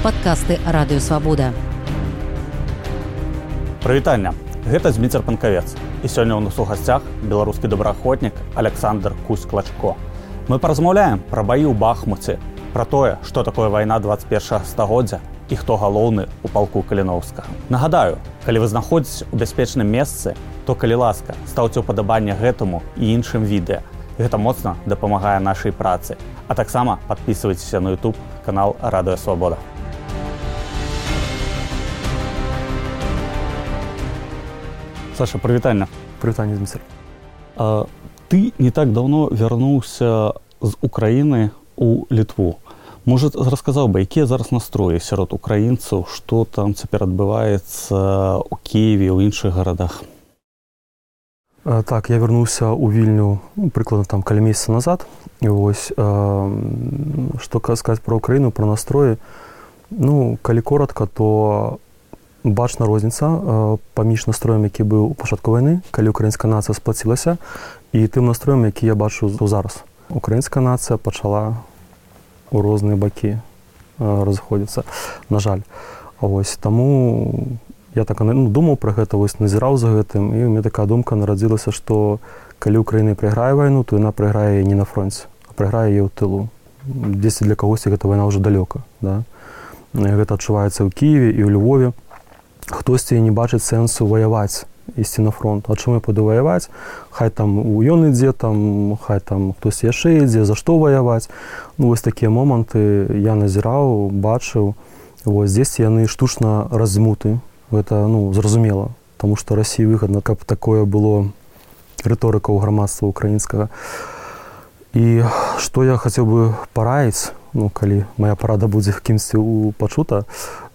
Падкасты Радыё Свабода. Прывітанне. Гэта Зміцер Панкавец. І сёння ў нас у гасцях беларускі добраахвотнік Александр Кусь-Клачко. Мы паразмаўляем пра баі ў Бахмуце, пра тое, што такое вайна 21 стагоддзя і хто галоўны ў палку Каліноўскага. Нагадаю, калі вы знаходзіцеся ў бяспечным месцы, то, калі ласка, стаўце ўпадабанне гэтаму і іншым відэа. Гэта моцна дапамагае нашай працы. А таксама падпісвайцеся на YouTube канал Радыё Свабода. Саша, прывітанне. Прывітанне, Зміцер. Ты не так даўно вярнуўся з Украіны ў Літву. Можа, расказаў бы, якія зараз настроі сярод украінцаў, што там цяпер адбываецца ў Кіеве, ў іншых гарадах? Так, я вярнуўся ў Вільню прыкладна там каля месяца назад. І вось, што сказаць пра Украіну, пра настроі. Ну, калі коротка, то бачна розніца паміж настроем, які быў у пачатку вайны, калі украінская нацыя сплацілася, і тым настроем, які я бачу зараз. Украінская нацыя пачала у розныя бакі разыходзіцца, на жаль. Вось, таму я так думаў пра гэта, вось, назіраў за гэтым, і у мяне такая думка нарадзілася, што калі Украіна прайграе вайну, то яна прайграе не на фронце, а прайграе яе ў тылу. Дзесьці для кагосьці гэта вайна ўжо далёка. Да? Гэта адчуваецца ў Кіеве і ў Львове. Хтосьці не бачыць сэнсу ваяваць, ісці на фронт. А чым я буду ваяваць? Хай там ён ідзе, хай там хтось яшчэ ідзе, за што ваяваць. Ну, вось такія моманты я назіраў, бачыў. Вось здесь яны штучна размуты. Гэта, зразумела. Таму што Расіі выгадна, каб такое было рыторыка ў грамадства украінскага. І што я хацеў бы параіць, калі моя парада будзе кімсьці пачута,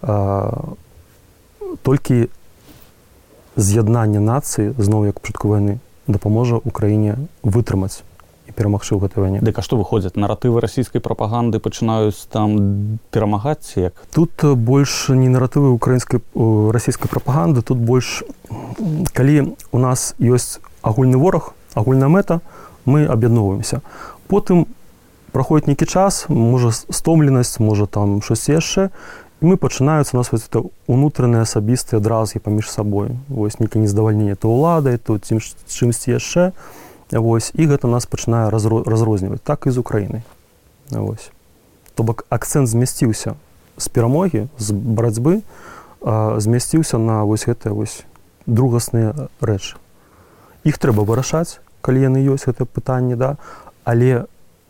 толькі з'яднанне нацыі, зноў як пачатку вайны, дапаможа Украіне вытрымаць і перамагчы ў гэтай вайне. Дык а што выходзяць? Наратывы расійскай прапаганды пачынаюць там перамагаць ці як? Тут больш не наратывы расійскай прапаганды, тут больш, калі у нас ёсць агульны вораг, агульная мэта, мы аб'ядноўваемся. Потым праходзіць нейкі час, можа стомленасць, можа там щось яшчэ, і мы пачынаюцца у нас вось унутраныя асабістыя дразгі паміж сабой. Вось нейкае нездавальненне то ўладай, то чымсьці яшчэ. Вось, і гэта нас пачынае разрозніваць. Так і з Украінай. Вось. То бок акцэнт змясціўся з перамогі, з барацьбы, змясціўся на вось гэтыя вось другасныя рэчы. Іх трэба вырашаць, калі яны ёсць, гэта пытанне, да? Але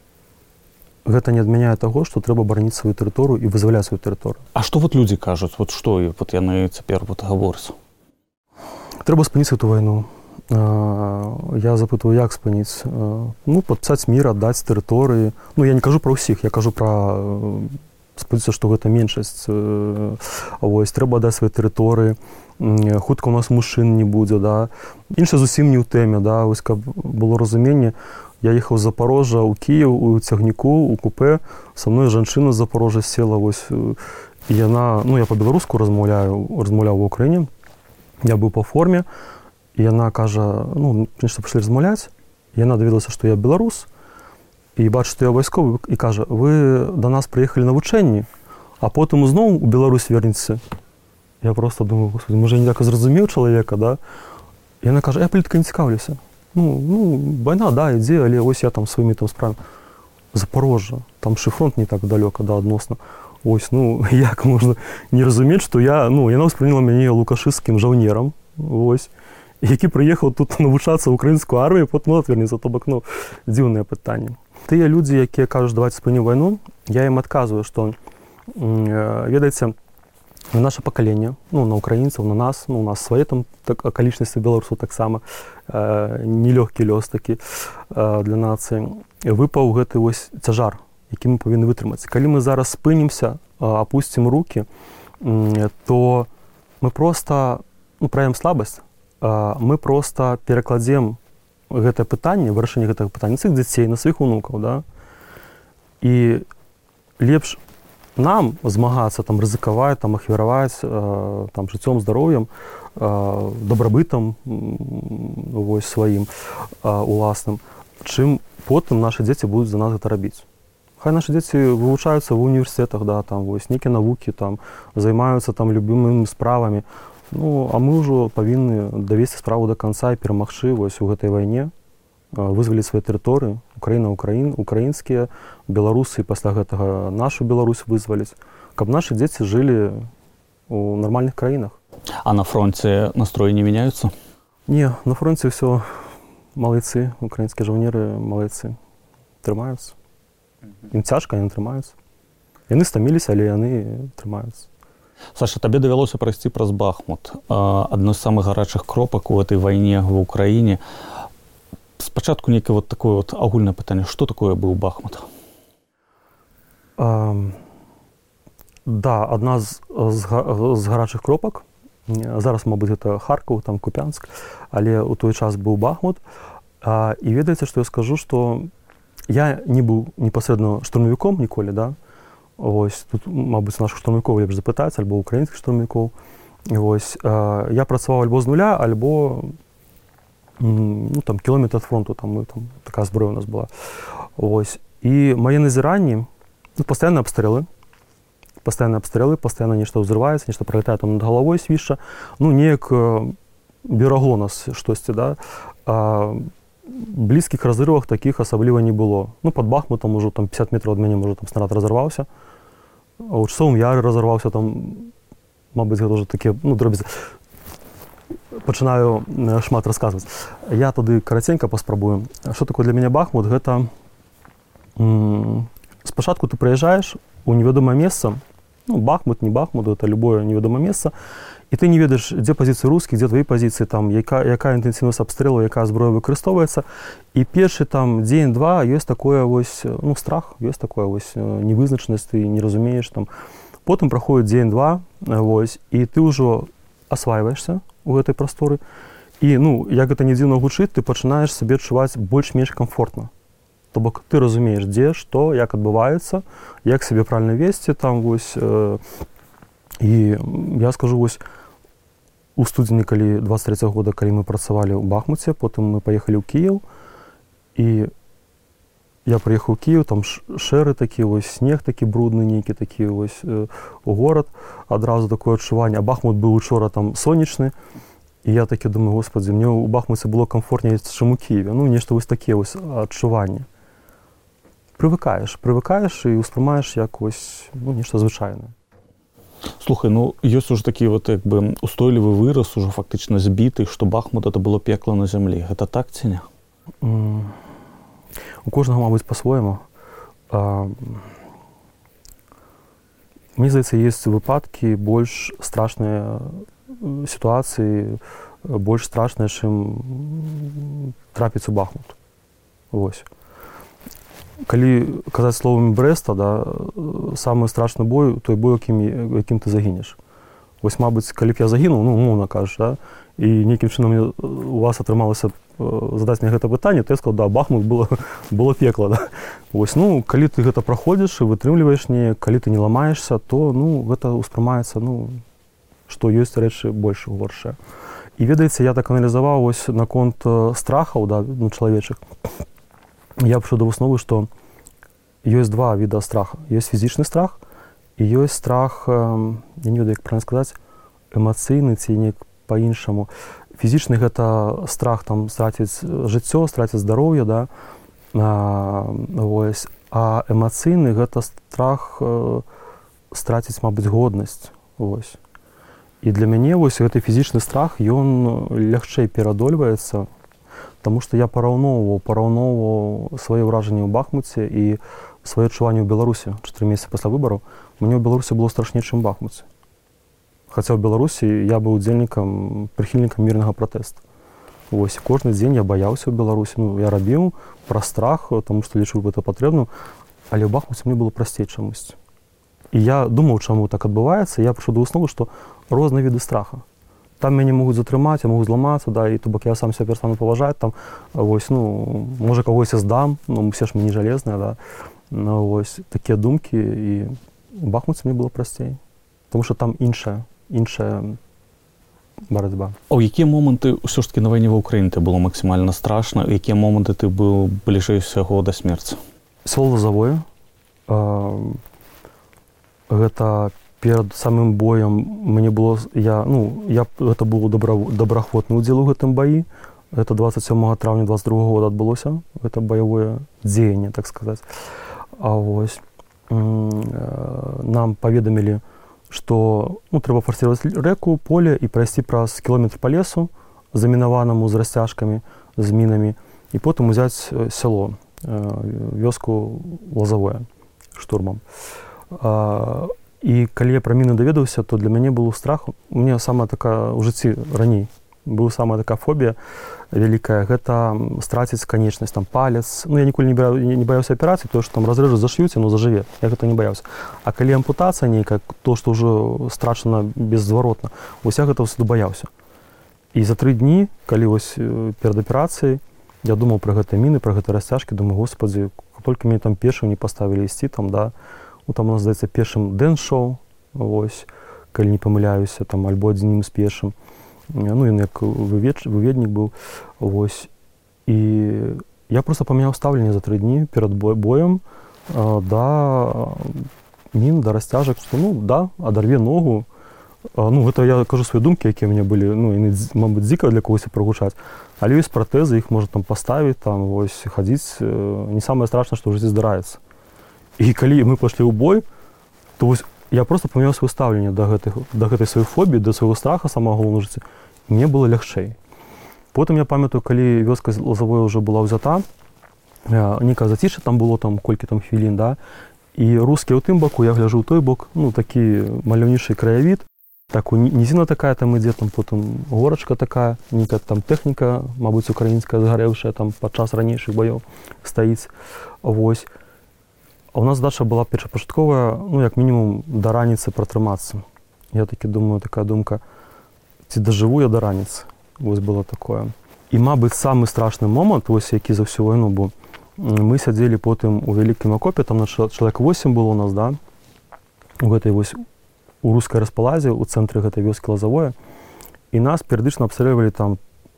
гэта не адмяняе таго, што трэба бараніць сваю тэрыторыю і вызваляць сваю тэрыторыю. А што вот людзі кажуць? Вот што яны цяпер гавораць? Трэба спыніць эту вайну. Я запытваю, як спыніць? Падпісаць мір, аддаць тэрыторыі. Я не кажу пра ўсіх, я кажу пра спадзяюся, што гэта меншасць. Вось, трэба аддаць свае тэрыторыі. Хутка у нас мужчын не будзе, да? Інша зусім не ў тэме, да? Вось, каб было разуменне. Я ехаў з Запорожжа ў Кіев, у цягніку, у купе. Са мной жанчына з Запорожжа села, вось, і яна, я па-беларуску размаўляў ва Ўкраіне. Я быў па форме, і яна кажа, нешта пашлі размаўляць. Яна даведалася, што я беларус, і бачу, што я вайсковы, і кажа, вы да нас прыехалі на вучэнні, а потым зноў у Беларусь вернеце. Я проста думаю, господи, можа, я не так зразумеў чалавека, да? Яна кажа, я палітыкай не цікаўлюся. Вайна, да, ідзе, але ось я там сваімі справамі. Запорожжа, там фронт не так далёка, да, адносна. Ось, як можна не разумець, што яна ўспрыняла мяне лукашысцкім жаўнерам, ось, які прыехаў тут навучацца ў украінскую армію, потым адвернецца, то бок, дзіўнае пытанне. Тыя людзі, якія кажуць, давайце спынім вайну, я ім адказваю, што, ведаеце, наше пакаленне, на украінцаў, на нас, у нас свае там акалічнасці беларусаў таксама, нелёгкі лёс такі для нацыі. Выпаў гэты вось цяжар, які мы павінны вытрымаць. Калі мы зараз спынімся, апусцім рукі, то мы проста, праявім слабасць, мы проста перакладзем гэтае пытанне, вырашэнне гэтага пытання сваіх дзяцей, на сваіх унукаў, да? І лепш нам змагацца, рызыкаваць, ахвяраваць жыццём, здароўем, дабрабытам сваім уласным, чым потым нашы дзеці будуць за нас гэта рабіць. Хай наши дети выучаются в университетах, да, там, вось, некие науки, там, займаются там любимыми справами. Ну, а мы уже повинны довести справу до конца и перемагчы вось у гэтай вайне, вызваліць свае тэрыторыі, Украіна, украінскія, беларусы, і пасля гэтага нашу Беларусь вызваліць, каб наши дети жили у нормальных краінах. А на фронте настрои не меняются? Не, на фронте все малайцы, украінскія жаўнеры малайцы, трымаюцца. Ім цяжка, яны трымаюцца. Яны стаміліся, але яны трымаюцца. Саша, табе давялося прайсці праз Бахмут. Адно з самых гарачых кропак у этой вайне в Украіне. Спачатку некае вот такое вот агульнае пытанне. Што такое быў Бахмут? Да, адна з гарачых кропак. Зараз, мабыць, гэта Харкаў, там Купянск, але ў той час быў Бахмут. І ведаеце, што я скажу, што я не быў непасрэдна штурмавіком ніколі, да? Вось, тут, мабыць, нашых штурмавікоў лепш запытаць, альбо украінскіх штурмавікоў. Вось, я працаваў альбо з нуля, альбо ну, там, кілометр ад фронту, там, такая зброя у нас была. Вось. І мае назіранні, ну, пастаянныя абстрэлы, пастаянна нешта ўзрываецца, нешта пралятае там над галавой свішча. Ну, неяк берагло нас штосьці, да? Блізкіх разрывах такіх асабліва не было. Ну, пад Бахмутам ужо там 50 метраў ад мяне, можа, там снарад разарваўся. А ў Часовым Яры разарваўся, там, мабыць, гэта ўжо такія, ну, дробязі. Пачынаю шмат расказваць. Я тады караценька паспрабую. Што такое для мяне Бахмут? Гэта спачатку ты прыязджаеш у невядомае месца, ну, Бахмут, не Бахмут, это любое невядомае месца, і ты не ведаеш, дзе пазіцыі рускіх, дзе твои пазіцыі, там, якая інтэнсіўнасць абстрэлу, якая зброя выкарыстоўваецца. І першы там дзень-два ёсць такое вось, ну, страх, ёсць такое вось невызначанасць, ты не разумееш там. Потым праходзіць дзень-два, вось, і ты ўжо асвайваешся у гэтай прасторы. І, ну, як гэта не дзіўна гучыць, ты пачынаеш сабе адчуваць больш-менш камфортна. То бок ты разумееш, дзе, што, як адбываецца, як сябе правільна весці там вось. І я скажу, вось, у студзені, калі 23-го года, калі мы працавалі ў Бахмуце, потым мы паехалі ў Кіеў, і я прыехаў у Кіеў, там шэры такі, вось, снег такі брудны нейкі, такі вось у горад, адразу такое адчуванне. А Бахмут быў учора там сонечны, і я такі думаю, господи, мне ў Бахмуце было камфортней, чым у Кіеве. Ну, нешта вось такія вось адчуванні. Прывыкаеш і ўспрымаеш як вось, ну, нешта звычайнае. Слухай, ну, ёсць уже такі вот, як бы, устойлівы выраз, уже фактычна збіты, што Бахмут это было пекла на зямлі. Гэта так ці не? У кожнага, мабыць, па-свойму. Мне здаецца, ёсць выпадкі больш страшныя сітуацыі, больш страшныя, чым трапіць у Бахмут. Вось. Калі казаць словамі Брэста, да, самы страшны бой, той бой, якім ты загінеш. Вось, мабыць, калі б я загінуў, ну, умоўна кажаш, да, і нейкім чынам у вас атрымалася задаць мне гэта пытанне, то я сказаў, да, Бахмут было пекла, да. Вось, ну, калі ты гэта праходзіш і вытрымліваеш неяк, калі ты не ламаешся, то, ну, гэта ўспрымаецца, ну, што ёсць рэчы больш горшыя. І ведаеце, я так аналізаваў вось наконт страхаў, да, ну, чалавечых. Я прыйшоў да высновы, што ёсць два віда страха. Ёсць фізічны страх і ёсць страх, я не ведаю, як правільна сказаць, эмацыйны ці неяк па-іншаму. Фізічны гэта страх там страціць жыццё, страціць здароўе, да, вось. А эмацыйны гэта страх страціць, мабыць, годнасць, вось. І для мяне вось гэты фізічны страх, ён лягчэй пераадольваецца, таму што я параўноўваў свае ўражанні ў Бахмуце і свае адчуванні ў Беларусі 4 месяцы пасля выбараў. Мне ў Беларусі было страшней, чым у Бахмуце. Хаця ў Беларусі я быў удзельнікам, прыхільнікам мірнага пратэсту. Вось, кожны дзень я баяўся ў Беларусі. Ну, я рабіў пра страх, таму што лічыў гэта патрэбным, але ў Бахмуце мне было прасцей чамусьці. І я думаў, чаму так адбываецца, я прыйшоў да высновы, што розныя віды страха. Там мяне могуць затрымаць, я могу зламацца, да, і то бок я сам сябе перастану паважаць, там, вось, ну, можа, кагось я здам, ну, усе ж мы не жалезныя, да, ну, вось, такія думкі, і у Бахмуце мне было прасцей, таму што там іншая барацьба. А ў якія моманты ўсё ж такі на вайне ва Ўкраіне ты было максімальна страшна, у якія моманты ты быў бліжэй усяго да смерці? Село Лозовое, гэта перад самым боем мне было, гэта быў добраахвотны ўдзел у гэтым баі. Это 27 траўня 22 года адбылося, гэта баявое дзеянне, так сказаць. Нам паведамілі, што трэба фарсіраваць рэку, поле і прайсці праз кіламетр па лесу, замінаванаму з расцяжкамі, з мінамі, і потым узяць сяло, вёску Лазавое, штурмам. І калі я пра міны даведаўся, то для мяне было страх. У мяне самая такая ў жыцці раней была самая такая фобія вялікая, гэта страціць канечнасць, там палец. Я ніколі не баяўся аперацыі, тое, што там разрэжу, зашьюць, яно зажыве. Я гэта не баяўся. А калі ампутацыя нейкая, то, што ўжо страчана беззваротна, вось я гэта ўсюды баяўся. І за 3 дні, калі вось перад аперацыяй, я думаў пра гэтыя міны, пра гэтыя расцяжкі, думаю, господзі, толькі мяне там пешым не паставілі ісці, там, да. Там у нас, здаецца, пешым дэнс-шоу, вось, калі не памыляюся, там, альбо адзіным з пешым. Ён як выведнік быў, вось. І я проста памяняў стаўленне за 3 дні перад боем да мін, да расцяжак, што, адарве ногу. Гэта я кажу свае думкі, якія ў мяне былі, яны, мабыць, дзіка для когось прагучаць. Але ёсць пратэзы, іх можна там паставіць, там, вось, хадзіць. Не самае страшнае, што ў жыцці здараецца. І калі мы пайшлі ў бой, то вось я проста памяняў сваё стаўленне да гэтай сваёй фобіі, да свайго страха самага галоўнага жыцця. Мне было лягчэй. Потым я памятаю, калі вёска Лазавое ўжо была ўзята, нейкае зацішча там было, там колькі там хвілін, да, і рускія ў тым баку, я гляджу ў той бок, такі маляўнічы краявід, так нізіна такая там ідзе, там потым горачка такая, нейкая там тэхніка, мабыць, украінская згарэўшая там падчас ранейшых баёў стаіць. Вось. А у нас задача была першапачатковая, як мінімум, да раніцы пратрымацца. Я такі думаю, такая думка, ці дажыву я да раніцы. Вось было такое. І, мабыць, самы страшны момант, вось які за всю вайну быў, мы сядзелі потым у вялікім акопе, там на чалавек 8 было у нас, да, у гэтай вось, у рускай распаладзе, у цэнтры гэтай вёскі Лазавое, і нас перыядычна абстрэльвалі там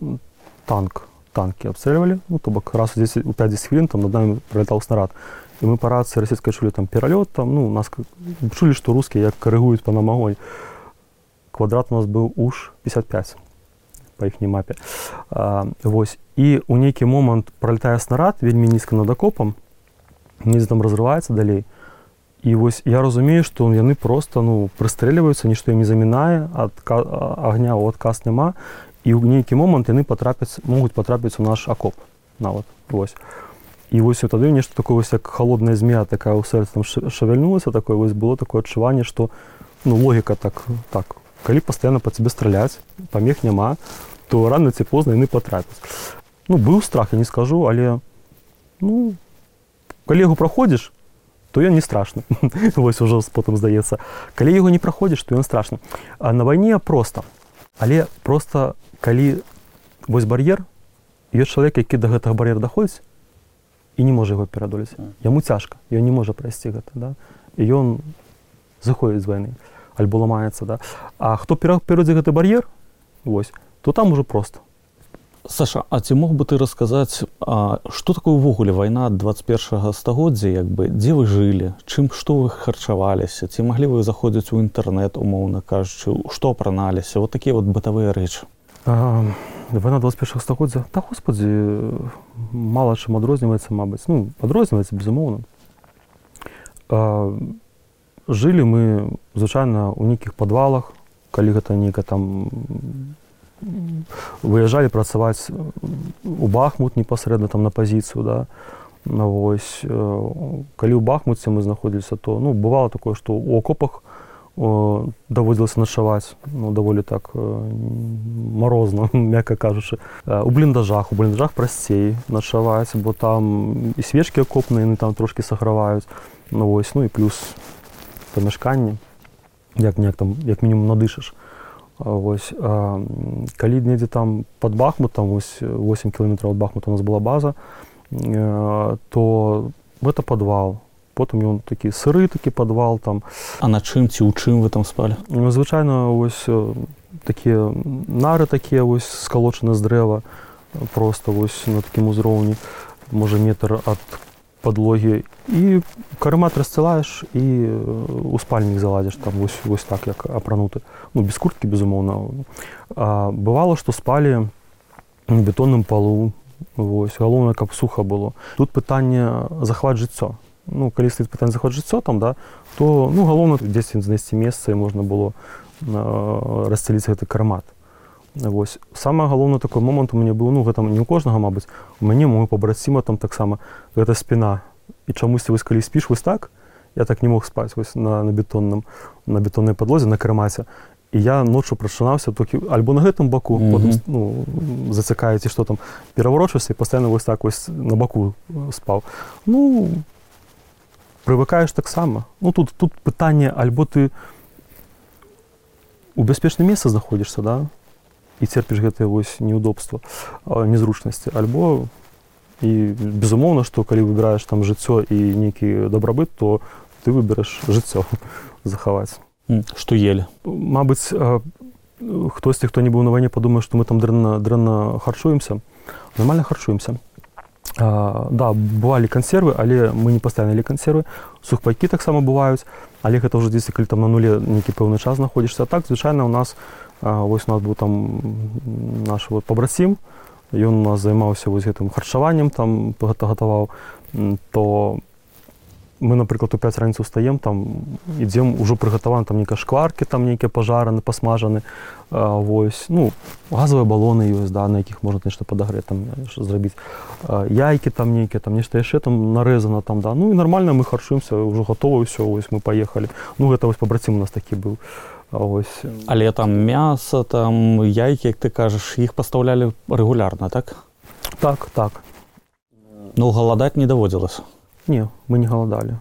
танкі абстрэльвалі, то бок раз у 5-10 хвілін там над намі прылятаў снарад. І мы па рацыі расійскай чулі там пералёт, там, нас чулі, што рускія як карыгуюць па нам агонь. Квадрат у нас быў уж 55 па іхняй мапе. Вось. І ў нейкі момант пралятае снарад вельмі нізка над акопам, недзе там разрываецца далей. І вось я разумею, што яны проста, прыстрэльваюцца, нішто ім не замінае, агня ў адказ няма, і ў нейкі момант яны могуць патрапіць у наш акоп нават. Вось. І вось тады нешта такое, як холодная змея, такая ў сэрцы там шавяльнулася, такое вось было такое адчуванне, што логіка так, калі пастаянна па цябе страляць, памех няма, то рана ці позна яны патрапяць. Быў страх, я не скажу, але калі яго праходзіш, то ён не страшны. Вось ужо потым здаецца. Калі яго не праходзіш, то ён страшны. А на вайне проста. Але проста, калі вось бар'ер, ёсць чалавек, які да гэтага бар'ера даходзіць, і не можа яго пераадолець. Яму цяжка, ён не можа прайсці гэта, да? І ён заходзіць з вайны, альбо ламаецца, да? А хто перайдзе гэты бар'ер, вось, то там ужо проста. Саша, а ці мог бы ты расказаць, што такое ўвогуле вайна 21-го стагоддзя, дзе вы жылі, што вы харчаваліся, ці маглі вы заходзіць у інтэрнэт, умоўна кажучы, што апраналіся, вот такія вот бытавыя рэчы? Вайна 21-го стагоддзя, господзі, мала чым адрозніваецца, мабыць. Адрозніваецца, безумоўна. Жылі мы, звычайна, у нейкіх падвалах, калі гэта нейка там выязджалі працаваць у Бахмут непасрэдна там на пазіцыю, да. Вось, калі ў Бахмуце мы знаходзіліся, то, бывало такое, што ў акопах даводзілася начаваць, даволі так марозна, мякка кажучы. У бліндажах прасцей начаваць, бо там і свечкі акопныя, яны там трошкі саграваюць. Вось, і плюс памяшканне, як мінімум надышаш. Вось, калі недзе там пад Бахмутам, вось 8 кіламетраў ад Бахмута у нас была база, то гэта падвал. Потым ён такі сыры, такі падвал там. А на чым ці ў чым вы там спалі? Звычайна, вось такія нары такія вось скалочаны з дрэва, проста вось на такім узроўні, можа метр ад падлогі. І карэмат рассцілаеш і у спальнік залазіш, там вось так, як апрануты. Ну, без курткі, безумоўна. Бывало, што спалі на бетонным палу. Вось, галоўнае, каб суха было. Тут пытанне захват жыццё. Ну, калі стаіць пытанне захват жыццё там, да, то, ну, галоўна, дзесьці знайсці месца, і можна было рассціліць гэты карэмат. Вось. Самае галоўнае такой момант у мяне быў, ну, гэта не ў кожнага, мабыць, у мяне, мой пабраціма там таксама, гэта спіна. І чамусьці, вось, калі спіш вось так, я так не мог спаць вось на бетоннай падлозе, на карэмаце. І я ноччу прачынаўся толькі альбо на гэтым баку, потым, ну, зацікаю, ці што там, пераварочваўся і пастаянна вось так вось на баку спаў. Ну, прывыкаеш таксама. Ну, тут пытанне, альбо ты у бяспечным месцы знаходзішся, да, і церпіш гэтыя вось неудобства, незручнасці, альбо і безумоўна, што калі выбіраеш там жыццё і нейкі дабрабыт, то ты выберэш жыццё захаваць. Што елі? Мабыць, хтосьці, хто не быў на вайне, падумае, што мы там дрэнна харчуемся. Нармальна харчуемся. Да, бывалі кансервы, але мы не пастаянна елі кансервы. Сухпайкі таксама бываюць, але гэта ўжо дзесьці, калі там на нуле нейкі пэўны час знаходзішся. А так, звычайна, у нас быў там наш пабрацім, ён у нас займаўся вось гэтым харчаваннем, там гатаваў, то мы, напрыклад, у 5 раніцы ўстаем, там ідзем, ужо прыгатаваны, там нейкія шкваркі, там нейкія пажараны, пасмажаны, вось, ну, газавыя балоны ёсць, да, на якіх можна нешта падагрэць, там, зрабіць, яйкі там нейкія, там нешта яшчэ там нарэзана, там, да, ну, і нармальна мы харчуемся, ўжо гатова ўсё, вось, мы паехалі. Ну, гэта вось пабрацім у нас такі быў, вось. Але там мяса, там яйкі, як ты кажаш, іх пастаўлялі рэгулярна, так? Так, так. Ну, галадаць не даводзілася? Не, мы не галадалі.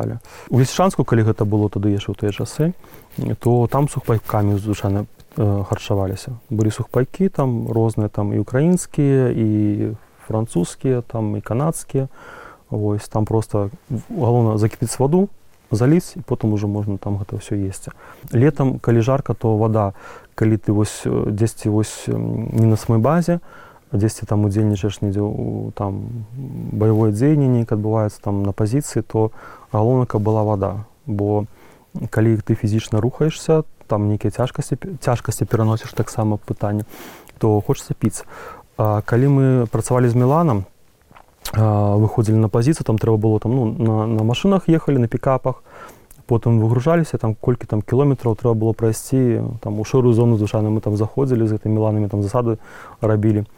У Лісічанску, калі гэта было тады яшчэ ў тыя часы, то там сухпайкамі звычайна харчаваліся. Былі сухпайкі там розныя, там і украінскія, і французскія, там і канадскія. Вось, там проста галоўна закіпіць ваду, заліць, і потым ужо можна там гэта ўсё есці. Летам, калі жарка, то вада, калі ты вось дзесьці вось не на самой базе, дзесьці там удзельнічаеш недзе там баявое дзеянне нейкае адбываецца там на пазіцыі, то галоўна, каб была вада. Бо калі ты фізічна рухаешся, там нейкія цяжкасці пераносіш таксама пытанне, то хочацца піць. Калі мы працавалі з Міланам, выходзілі на пазіцыю, там трэба было там, ну, на машынах ехалі, на пікапах, потым выгружаліся, там колькі там кіламетраў трэба было прайсці, там у шэрую зону звычайна мы там заходзілі з гэтымі Міланамі, там засады рабілі.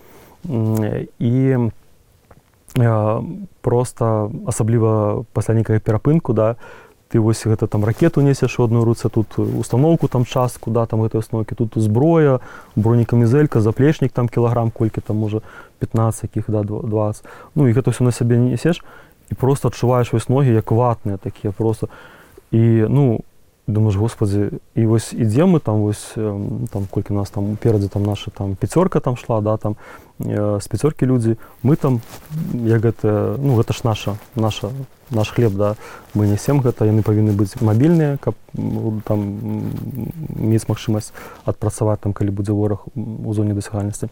І проста, асабліва пасля нейкага перапынку, да, ты вось гэта там ракету несеш у адной руцэ, тут установку там частку, да, там гэтай установкі, тут зброя, бронекамізэлька, заплечнік там кілаграм, колькі там можа 15 якіх, да, 20. Ну і гэта ўсё на сябе несеш і проста адчуваеш вось ногі як ватныя такія проста. І, ну, думаеш, господи, і вось ідзем мы там вось, там колькі у нас там уперадзе там наша там пяцёрка там шла, да, там з пяцёркі людзі, мы там, як гэта, ну, гэта ж наш хлеб, да, мы несем гэта, яны павінны быць мабільныя, каб там мець магчымасць адпрацаваць там, калі будзе вораг у зоне дасягальнасці.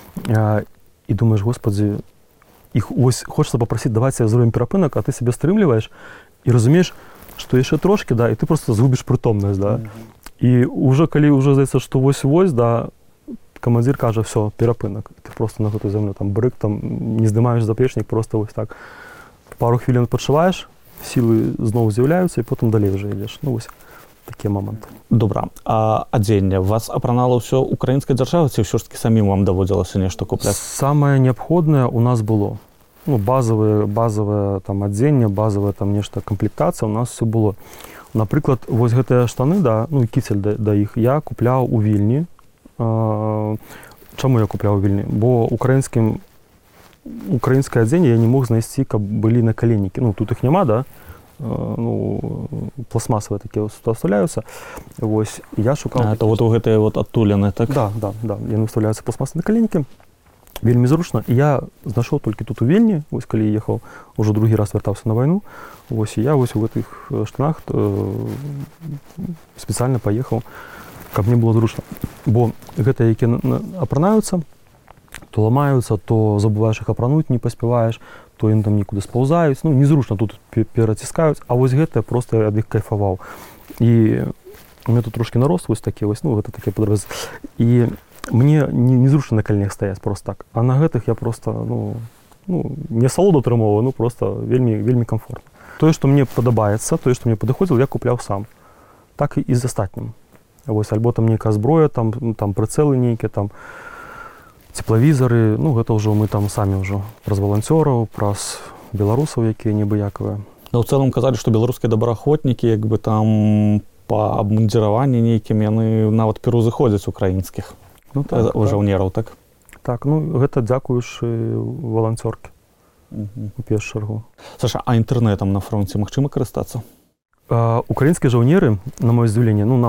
І думаеш, господи, іх вось хочацца папрасіць, давайце зробім перапынак, а ты сябе стрымліваеш і разумееш, што яшчэ трошкі, да, і ты проста згубіш прытомнасць, да. І ўжо калі ўжо здаецца, што вось-вось, да, камандзір кажа, всё, перапынак. Ты проста на гэту зямлю там брык, там не здымаеш заплечнік, проста вось так. Пару хвілін адпачываеш, сілы зноў з'яўляюцца, і потым далей уже ідзеш. Ну вось такія моманты. Добра. А адзенне вас апранала ўсё украінскай дзяржавы, ці ўсё ж такі самім вам даводзілася нешта купляць? Самае неабходнае у нас было. Ну, базовое там адзенне, базовая там нешта камплектацыя у нас все было. Напрыклад, вось гэтыя штаны, да, ну і кіцель да іх я купляў у Вільні. Чаму я купляў у Вільні? Бо украінскае адзенне я не мог знайсці, каб былі накаленнікі. Ну, тут іх няма, да? Ну, пластмасавыя такія ўстаўляюцца. Вось, я шукаў... Это вот у гэтыя вот адтулены, так? Да, яны ўстаўляюцца пластмасавыя накаленнікі. Вельмі зручна. І я знайшоў толькі тут у Вільні, вось калі ехаў, ужо другі раз вяртаўся на вайну. Вось, і я вось у гэтых штанах спецыяльна паехаў, каб мне было зручна. Бо гэтыя, якія апранаюцца, то ламаюцца, то забываеш іх апрануць, не паспяваеш, то яны там нікуды спаўзаюць, ну, незручна тут пераціскаюць, а вось гэта проста ад іх кайфаваў. І у меня тут трошки нарост вось такі вось, ну, гэта такі падраз. І мне незручна на каленях стаяць просто так. А на гэтых я просто, ну, не асалоду атрымоўваю, ну, просто вельмі, вельмі камфортна. Тое, што мне падабаецца, тое, што мне падыходзіла, я купляў сам. Так і з астатнім. Вось, альбо там нейкая зброя, там прыцэлы нейкія, там цеплавізары, ну, гэта ўжо мы там самі ўжо праз валанцёраў, праз беларусаў, якія небыякавыя. Ну, ў цэлым казалі, што беларускія добраахвотнікі, як бы там па абмундзіраванні нейкім, яны нават пераўзыходзяць украінскіх жаўнераў, так? Так, ну, гэта дзякуючы валанцёркі у першую чаргу. Саша, а інтэрнэтам на фронце магчыма карыстацца? Украінскія жаўнеры, на маё здзіўленне, ну,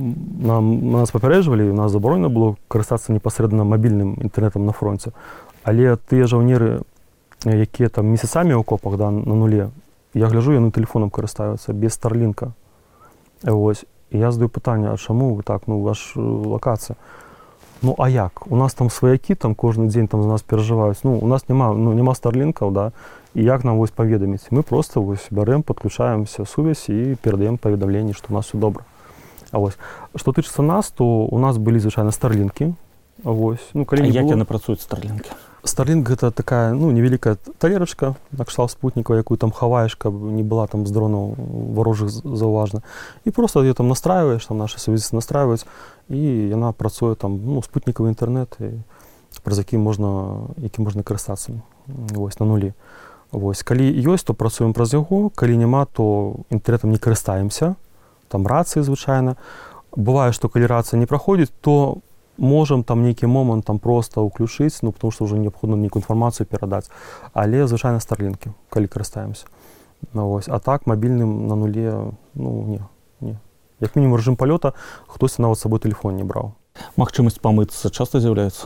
нас папярэджвалі, у нас забаронена было карыстацца непасрэдна мабільным інтэрнэтам на фронце. Але тыя жаўнеры, якія там месяцамі ў окопах, да, на нуле, я гляджу, яны тэлефонам карыстаюцца, без Старлінка. Вось. І я задаю пытанне, а чаму вы так, ну, ваш лакацыя? Ну, а як? У нас там сваякі, там кожны дзень там за нас перажываюць. Ну, у нас няма Старлінкаў, да, і як нам вось паведаміць? Мы просто вось бярэм, падключаемся сувязь і перадаем паведамленне, што у нас всё добра. А вось. Што тычыцца нас, то у нас былі, звычайна, Старлінкі. Вось. Ну, калі як яны працуюць, Старлінкі? Старлінк — гэта такая, ну, невялікая талерачка, на кшталт спутнікаў, якую там хаваеш, каб не была там з дронаў варожых заўважна. І просто ее там настраюеш, там нашы сувязісты настраююць, і яна працуе там, ну, спутнікавы інтэрнэт, праз які можна карыстацца. Вось, на нулі. Вось. Калі ёсць, то працуем праз яго, калі няма, то інтэрнэтам не карыстаемся, там рацыі звычайна. Бывае, што калі рацыя не праходзіць, то можам там нейкі момант там проста ўключыць, ну, потому што ўжо неабходна нейкую інфармацыю перадаць. Але, звычайна, Старлінкі, калі карыстаемся. Ну, вось. А так, мабільным на нуле, ну, не. Як мінімум, рэжым палёта, хтосьці нават з сабой тэлефон не браў. Магчымасць памыцца часта з'яўляецца?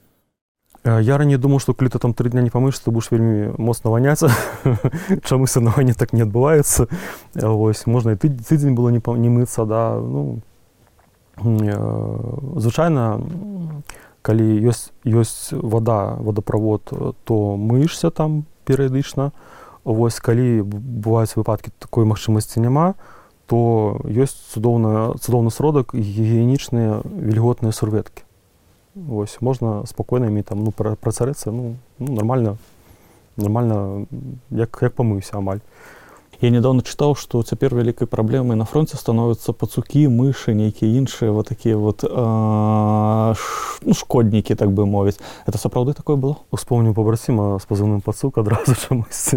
Я раней думаў, што калі ты там 3 дня не памыешся, ты будзеш вельмі моцна ваняцца. Чамусь на вайне так не адбываецца. Вось. Можна і тыдзень было не мыцца, да, ну, звычайна, калі ёсць вода, водаправод, то мыешся там перыядычна. Вось, калі бываюць выпадкі, такой магчымасці няма, то ёсць цудоўны сродак гігіенічныя вільготныя сурветкі. Вось, можна спакойна імі там, ну, працарэцца, ну, нормально, як памыўся амаль. Я недавно чытаў, што цяпер вялікай праблемай на фронце становяцца пацукі, мышы, нейкія іншыя вот такія вот шкоднікі, так бы мовіць. Это сапраўды такое было? Успомню побраціма з пазыўным пацук адразу чамусьці.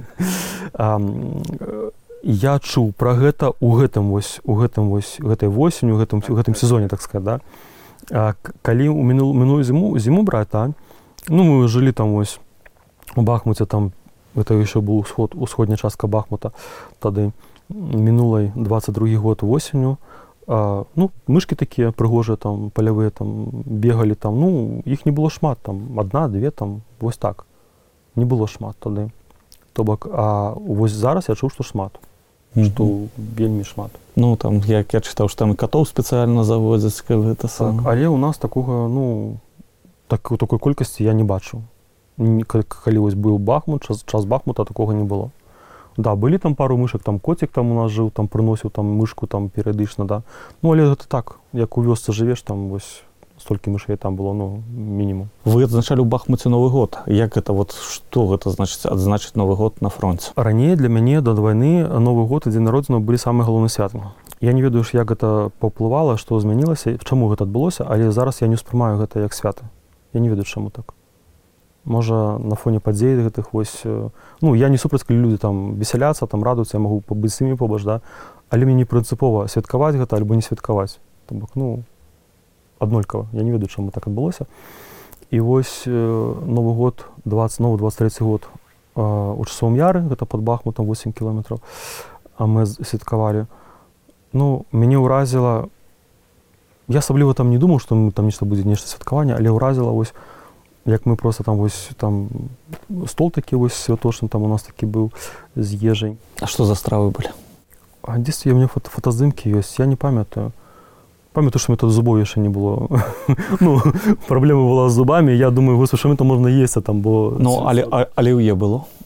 Я чуў пра гэта гэтай восенню, у гэтым сезоне, так сказать, да. Калі ў мінулую зіму браць, да, ну, мы жылі там вось у Бахмуце, там гэта яшчэ быў усходняя частка Бахмута, тады мінулай 22 год восенню. Ну, мышкі такія прыгожыя, там, палявыя, там, бегалі, там, ну, іх не было шмат, там, 1-2, там, вось так. Не было шмат тады. То бок, а вось зараз я чуў, што шмат. Што вельмі шмат. Ну, там, як я чытаў, што там і катоў спецыяльна завозяць, гэта сам. Так, але ў нас такога, ну, такой колькасці я не бачу. Калі вось быў Бахмут, час Бахмута, такога не было. Да, былі там пару мышак, там коцік там у нас жыў, там прыносіў там мышку там перыядычна, да. Ну, але гэта так, як у вёсцы жывеш, там вось столькі мышэй там было, ну, мінімум. Вы адзначалі ў Бахмуце Новы год. Як гэта, вот, што гэта значыць, адзначыць Новы год на фронце? Раней для мяне да вайны Новы год і дзень народзінаў былі самыя галоўныя святы. Я не ведаю, як гэта паўплывала, што змянілася, чаму гэта адбылося, але зараз я не ўспрымаю гэта як свята. Я не ведаю, чаму так. Можа, на фоне падзей гэтых вось, ну, я не супраць, калі людзі там весяляцца, там радуюцца, я магу пабыць з імі побач, да, але мне не прынцыпова святкаваць гэта альбо не святкаваць. То бок, ну, аднолькава. Я не ведаю, чаму так адбылося. І вось Новы год, 23 год у Часовым Яры, гэта пад Бахмутам 8 кілометраў, а мы святкавалі. Ну, мяне ўразіла, я асабліва там не думаў, што там нешта будзе нешта святкаванне, але ўразіла вось, як мы просто там вось там стол такі вось святочны там у нас такі быў з ежай. А што за стравы былі? А дзесьці у мяне фотаздымкі ёсць, я не памятаю. Памятаю, што мне тут зубоў яшчэ не было. Ну, праблема была з зубамі, я думаю, вось што мне там можна есці там, бо... Ну, але аліўе было?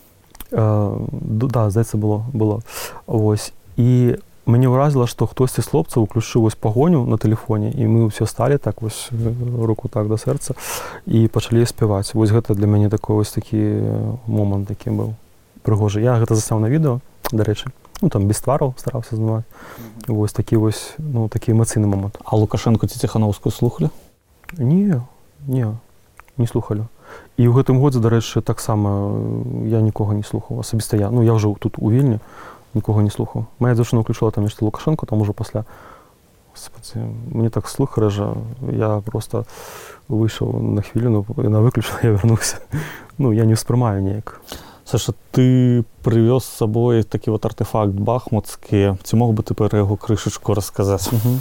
Да, здається, було. Ось. І мені вразило, що хтось із хлопців включив ось погоню на телефоні, і ми всі стали так ось, руку так до серця, і почали співати. Ось це для мене такий момент такий був пригожий. Я це засняв на відео, до речі. Ну, там без тварів старався знімати. Ось такий емоційний момент. А Лукашенко ці Тихановську слухали? Ні, не слухали. І в цьому році, до речі, так само я нікого не слухав. Особисто я. Ну, я вже тут у Вільні, нікого не слухав. Моя дівчина включила там ще Лукашенко, там уже після. Господи, мені так слух реже. Я просто вийшов на хвилину, вона виключила, я вернувся. Ну, я не сприймаю ніяк. Саша, ти привез з собою такий от артефакт бахмутський. Чи мог би ти про його кришечку розказати? Угу.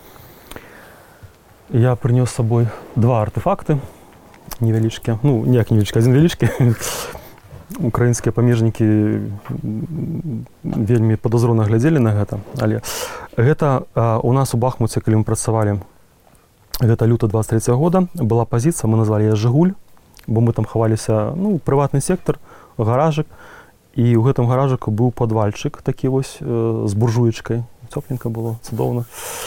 Я принес з собою 2 артефакти невеличкі. Ну, ніяк невеличкі, один величкий. Українські паміжники вельми подозрно глядели на це. Але гэта у нас у Бахмуце, коли ми працювали, гэта люто 23 года, була позиція, ми назвали її «Жигуль», бо ми там ховалися, ну, приватний сектор, гаражик, і у гэтым гаражику був подвальчик такий ось з буржуєчкою. Тепленько було, цудовно.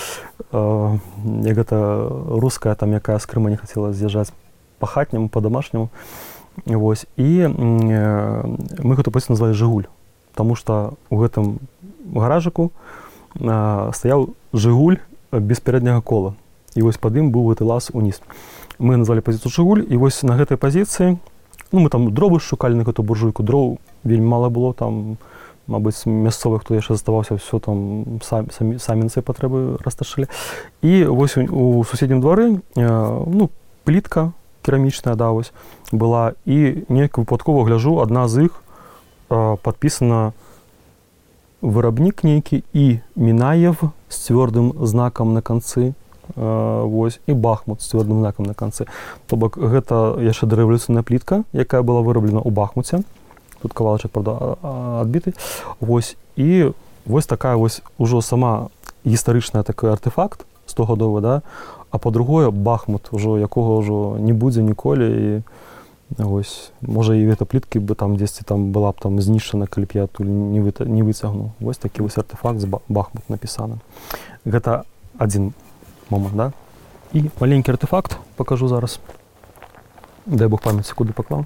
Як гэта русская, там, яка з Крима не хотіла з'їжджати по-хатньому, по-домашньому. Ось. І ми гэту позицію назвали «Жигуль», тому що у гэтым гаражику стояв «Жигуль» без переднього кола. І ось під ним був гэты лаз униз. Ми назвали позицію «Жигуль», і ось на гэтай позиції, ну, ми там дроби шукали на гэту буржуйку, дров вельми мало було, там, мабуть, місцевих, хто ще заставався, все там самі на ці потреби розташили. І ось у сусіднім дворі, ну, плітка керамічна, да, ось, була, і ніяк випадково гляжу, одна з їх підписана виробник некий і Мінаєв з твердим знаком на кінці, ось, і Бахмут з твердим знаком на кінці. Тобто, гэта яшчэ дореволюційна плітка, яка була вироблена у Бахмуті. Тут кавалочок, правда, відбитий. Ось, і ось така ось уже сама історична такий артефакт 100-годовий, да? А по-друге, Бахмут, уже, якого вже не буде ніколи. І ось, може, і ця плітка б там десь там була б там знищена, коли б я тут не витягнув. Ось такий ось артефакт з Бахмут написано. Це один момент, да? І маленький артефакт покажу зараз. Дай Бог пам'ять, секунду поклав.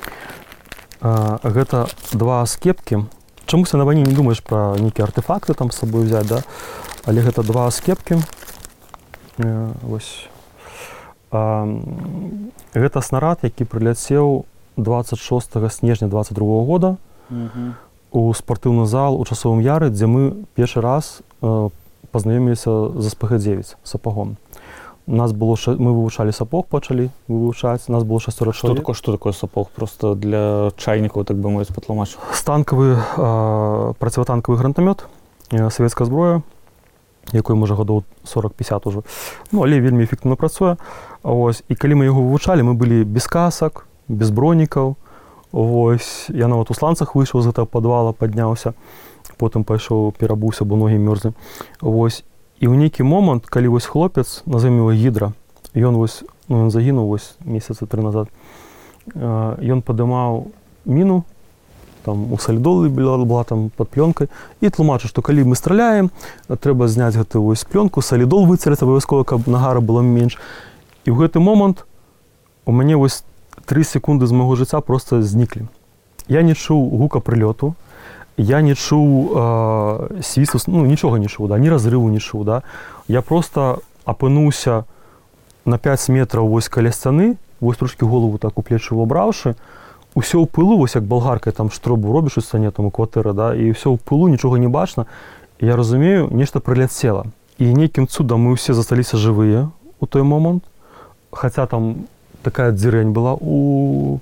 Гэта 2 скепкі. Чамусь на вайне не думаеш пра нейкія артефакты там з сабой взяць, да? Але гэта 2 скепкі. Ось. Гэта снарад, які прыляцеў 26 снежня 22 года у спартыўны зал у Часовым Яры, дзе мы першы раз пазнаёміліся з СПГ-9 сапагом. Нас было, мы вывучали сапог, почали вывучать, нас было 6 человек. Что такое сапог? Просто для чайников, так бы мовить, патлумач. Станковый, противотанковый гранатомет, советская зброя, якой може годов 40-50 уже. Ну, але вельми ефективно працює. Ось. І коли ми його вивчали, ми були без касок, без броніків. Ось. Я навіть у сланцах вийшов з цього підвалу, піднявся. Потім пішов, переобувся, бо ноги мерзли. Ось. І у нейкий момент, коли ось хлопець, назовем його Гідра, і він ось, ну, він загинув ось місяці 3 назад, і він підіймав міну, там у солідолі була там під пленкою, і тлумачив, що коли ми стріляємо, треба зняти гэту ось пленку, солідол вицелити, обов'язково, щоб нагара було менше. І в цей момент у мене ось 3 секунди з мого життя просто зникли. Я не чув гука прильоту, я не чув свисту, ну нічого не чув, да, ні розриву не чув. Да. Я просто опинувся на 5 метрів ось каля стіни, ось трошки голову так у плечі обравши, усе в пилу, ось як болгарка там штробу робиш у стіні, там у квартири, да, і все в пилу, нічого не бачно. І я розумію, нечто прилетіло. І неким чудом ми всі залишилися живі у той момент, хоча там така дзирень була у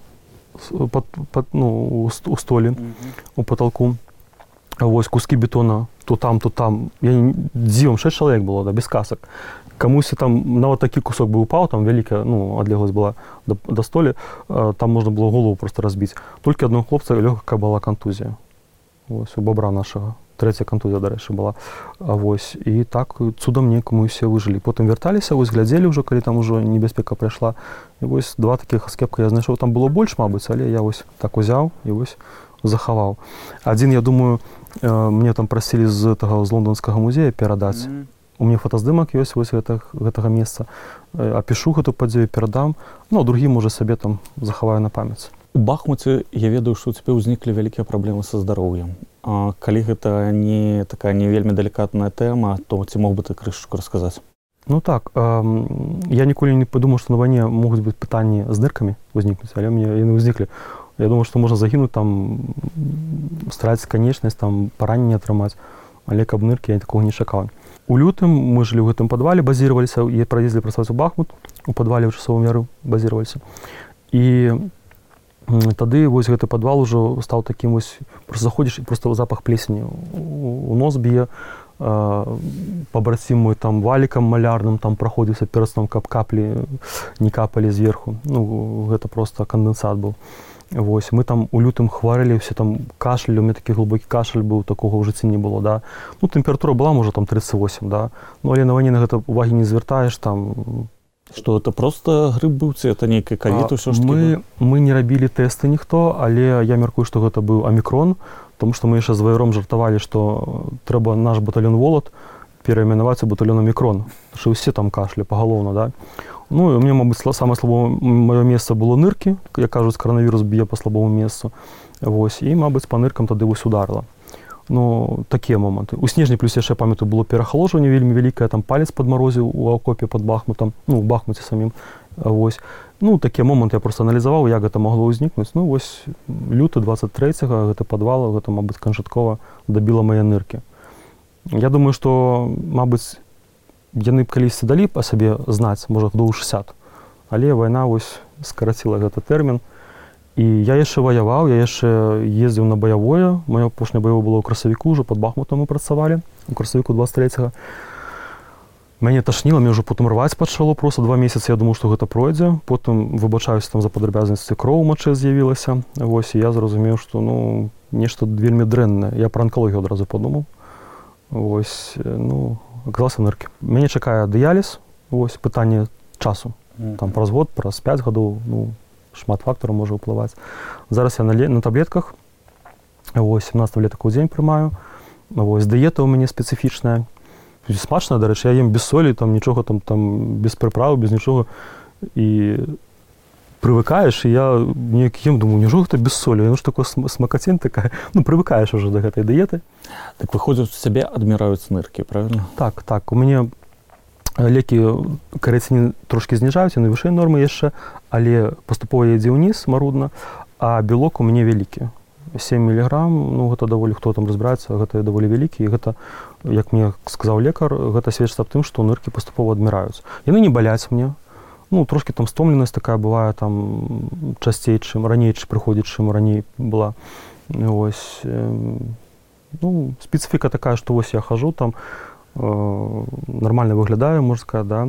столі, у потолку. Ось куски бетона то там. Я дзівом 6 чоловік було, да, без касок. Комусь там на вот такий кусок би упав, там велика, ну, отлеглость була до столі, там можна було голову просто розбити. Тільки одного хлопця легка була контузія. Ось у бобра нашого. 3-я контузія, до речі, була. Ось. І так цудом некому всі вижили. Потім верталися, ось глядели вже, коли там вже небезпека прийшла. І ось 2 таких скепки я знайшов. Там було більше, мабуть, але я ось так узяв і ось захаваў. Адзін, я думаю, мне там прасілі з лонданскага музея перадаць. У мяне фотаздымак ёсць вось гэтага месца. Апішу гэту падзею, перадам, ну, а другі, можа, сабе там захаваю на памяць. У Бахмуце я ведаю, што ў цябе ўзніклі вялікія праблемы са здароўем. Калі гэта не такая не вельмі далікатная тэма, то ці мог бы ты крышачку расказаць? Ну так, я ніколі не падумаў, што на вайне могуць быць пытанні з ныркамі ўзнікнуць, але мне яны ўзніклі. Я думаю, што можна загінуць, там, страціць канечнасць, там, параненне атрымаць, але каб ныркі, я такога не чакаў. У лютым мы жылі ў гэтым падвале, базіраваліся, і праездзілі працаваць у Бахмут, у падвале ў часовым яру базіраваліся. І тады вось гэты падвал ужо стаў такім вось, просто заходзіш і просто запах плесені у нос б'е, пабрацім мой там валікам малярным там праходзіўся перад сном, каб каплі не капалі зверху. Ну, гэта просто кандэнсат быў. Вось, мы там у лютым хварылі, все там кашлялі, у меня такі глыбокі кашаль быў, такога ў жыцці не было, да. Ну, тэмпература была, можа, там 38, да. Ну, але на вайне на гэта увагі не звяртаеш, там... Што, это просто грып быў, ці это нейкі ковід усё ж такі? Мы не рабілі тэсты ніхто, але я мяркую, што гэта быў омікрон, тому што мы яшчэ з ваяром жартавалі, што трэба наш батальён «Волат» перайменаваць у батальён «Омікрон», што ўсе там кашлі пагалоўна, да. Ну, у меня, мабыць, самае слабое маё месца было ныркі, як кажуць, каранавірус б'е па слабому месцу. Вось, і, мабыць, па ныркам тады вось ударыла. Ну, такія моманты. У снежні плюс яшчэ, памятаю, было перахалоджванне вельмі вялікае, там палец падмарозіў у акопе пад Бахмутам, ну, у Бахмуце самім. Вось. Ну, такія моманты я проста аналізаваў, як гэта магло ўзнікнуць. Ну, вось, люты 23-го, гэты падвал, гэта, мабыць, канчаткова дабіла мае ныркі. Я думаю, што, мабыць, яны б калісьці далі па сабе знаць, можа, до 60. Але вайна вось скараціла гэты тэрмін. І я яшчэ ваяваў, я яшчэ ездзіў на баявое. Маё апошняе баявое было ў красавіку, ўжо пад Бахмутам мы працавалі, у красавіку 23-го. Мяне ташніла, мне ўжо потым рваць пачало, проста 2 месяцы я думаў, што гэта пройдзе. Потым, выбачаюся там за падрабязнасці, кроў у мачэ з'явілася. Вось, і я зразумеў, што, ну, нешта вельмі дрэннае. Я пра анкалогію адразу падумаў. Вось, ну, аказалася ныркі. Мяне чакае дыяліз, вось, пытанне часу. Там праз год, праз 5 гадоў, ну, шмат фактараў можа ўплываць. Зараз я на таблетках, вось, 17 таблетак у дзень прымаю. Вось, дыета ў мяне спецыфічная. Смачная, дарэчы, я ем без солі, там нічога, там без прыправы, без нічога. І прывыкаеш, і я неяк ем, думаю, няжо гэта без солі, яно ж такое смакацень такая. Ну, прывыкаеш уже да гэтай дыеты. Так выходзіць, у цябе адміраюць ныркі, правильно? Так, так. У мяне лекі карыцінін трошкі зніжаюць, яны вышэй нормы яшчэ, але паступова ідзе ўніз марудна, а белок у мяне вялікі. 7 мг, ну, гэта даволі, хто там разбіраецца, гэта даволі вялікі, і гэта, як мне сказаў лекар, гэта сведчыць аб тым, што ныркі паступова адміраюць. Яны не баляць мне. Ну, трошкі там стомленасць такая бывае, там, часцей, чым раней, прыходзіць, чым раней была. Вось, ну, спецыфіка такая, што вось я хожу, там, нормально выглядаю, можна сказаць, да.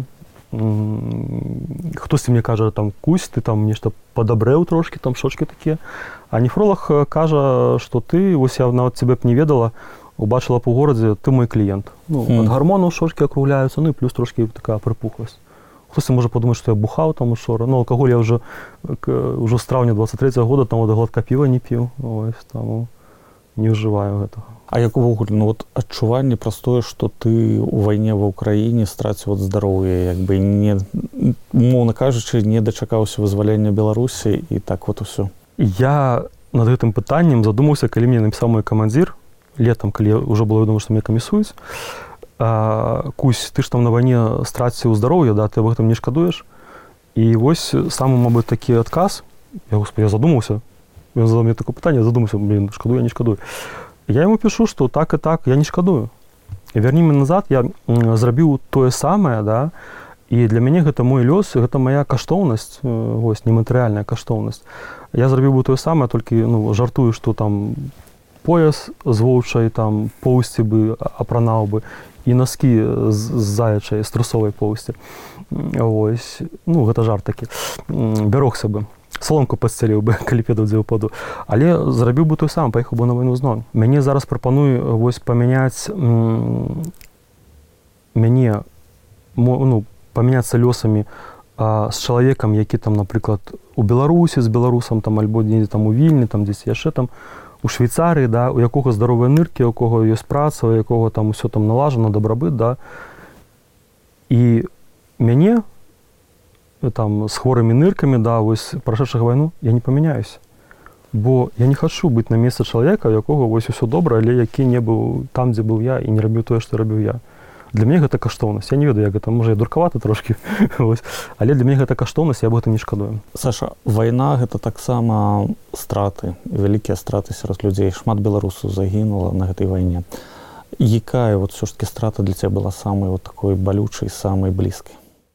Хтосьці мне кажа, там, Кусь, ты там нешта падабрэў трошкі, там, шочкі такія. А нефролог кажа, што ты, вось я нават цябе б не ведала, убачыла б у горадзе, ты мой кліент. Ну, ад гармонаў шочкі акругляюцца, ну, і плюс трошкі такая прыпухласць. Хтосьці можа падумаць, што я бухаў там учора. Ну, алкаголь я ўжо з траўня 23-го года там от глотка піва не піў. Ось, там не ўжываю гэтага. А як увогуле, ну, вот адчуванне простое, што ты у вайне ва Ўкраіне страціў ад здароўя, як бы не, умоўна кажучы, не дачакаўся вызвалення Беларусі і так вот усё. Я над гэтым пытаннем задумаўся, калі мне напісаў мой камандзір, летам, калі ўжо было вядома, што мяне камісуюць. Кусь, ты ж там на вайне страціў здароўе, да, ты аб гэтым не шкадуеш? І вось самы, мабыць, такі адказ, я задумаўся, ён задаў мне такое пытанне, я задумаўся, блин, шкадую, я не шкадую. Я яму пишу, што так і так, я не шкадую. І верні мне назад, я зрабіў тое самае, да, і для мяне гэта мой лёс, гэта моя каштоўнасць, вось, нематэрыяльная каштоўнасць. Я зрабіў бы тое самае, толькі, ну, жартую, што там пояс з воўчай, там, поўсці бы апранаў бы, і носки з заячай, з трусовай поўсці. Вось, ну, гэта жарт такі. Бярогся бы. Соломку падсцяліў бы, калі педаў дзе ўпаду. Але зрабіў бы той сам, паехаў бы на вайну зноў. Мяне зараз прапануе вось памяняць мяне, ну, памяняцца лёсамі з чалавекам, які там, напрыклад, у Беларусі з беларусам там альбо недзе там у Вільні, там дзесь яшчэ там. у Швейцарії, да, у якого здорові нирки, у кого є праця, у якого там все там налажено, добробит, да. І мене там з хворими нирками, да, ось прошедших війну, я не поміняюсь. Бо я не хочу бути на місці чоловіка, у якого ось усе добре, але який не був там, де був я, і не робив те, що робив я. Для мене це коштовність. Я не ведаю, як це, може, я дурковато трошки, ось, але для мене це коштовність, я об этом не шкодую. Саша, вайна – гэта таксама страты, вялікія страты сярод людзей. Шмат беларусаў загінула на гэтай вайне. Якая вот все ж таки страта для тебя была самой вот такой болючей, самой близкой?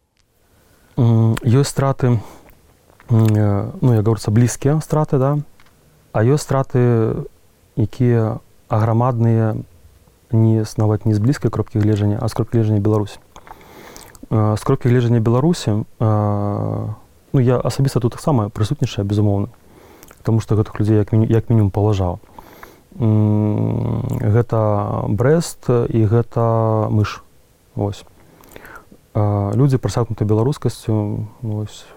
Ёсць страты, ну, як говорится, блізкія страты, да? А ёсць страты, якія аграмадныя, нават не з блізкай кропкі гледжання, а з кропкі гледжання Беларусі. З кропкі гледжання Беларусі, ну, я асабіста тут таксама прысутнічаю, безумоўна, таму што гэтых людзей як мінімум паважаў. Гэта Брэст і гэта Мыш. Вось. Людзі прасякнуты беларускасцю, вось.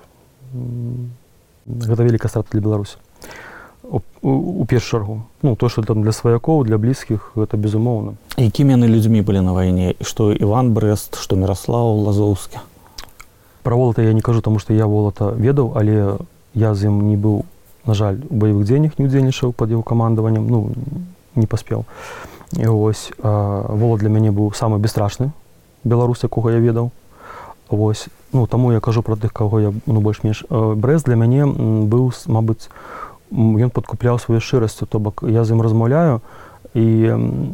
Гэта вялікая страта для Беларусі. У першую чаргу. Ну, то, што там для сваякоў, для блізкіх, гэта безумоўна. Якімі яны людзьмі былі на вайне? І што Іван Брэст, што Міраслаў Лазоўскі? Пра Волата я не кажу, таму што я Волата ведаў, але я з ім не быў, на жаль, у баявых дзеяннях не ўдзельнічаў пад яго камандаваннем, ну, не паспеў. І вось, Волат для мяне быў самы бесстрашны беларус, якога я ведаў. Вось, ну, таму я кажу пра тых, каго я, ну, больш-менш. Брэст для мяне быў, мабыць, ён падкупляў сваёй шчырасцю, то бок я з ім размаўляю, і,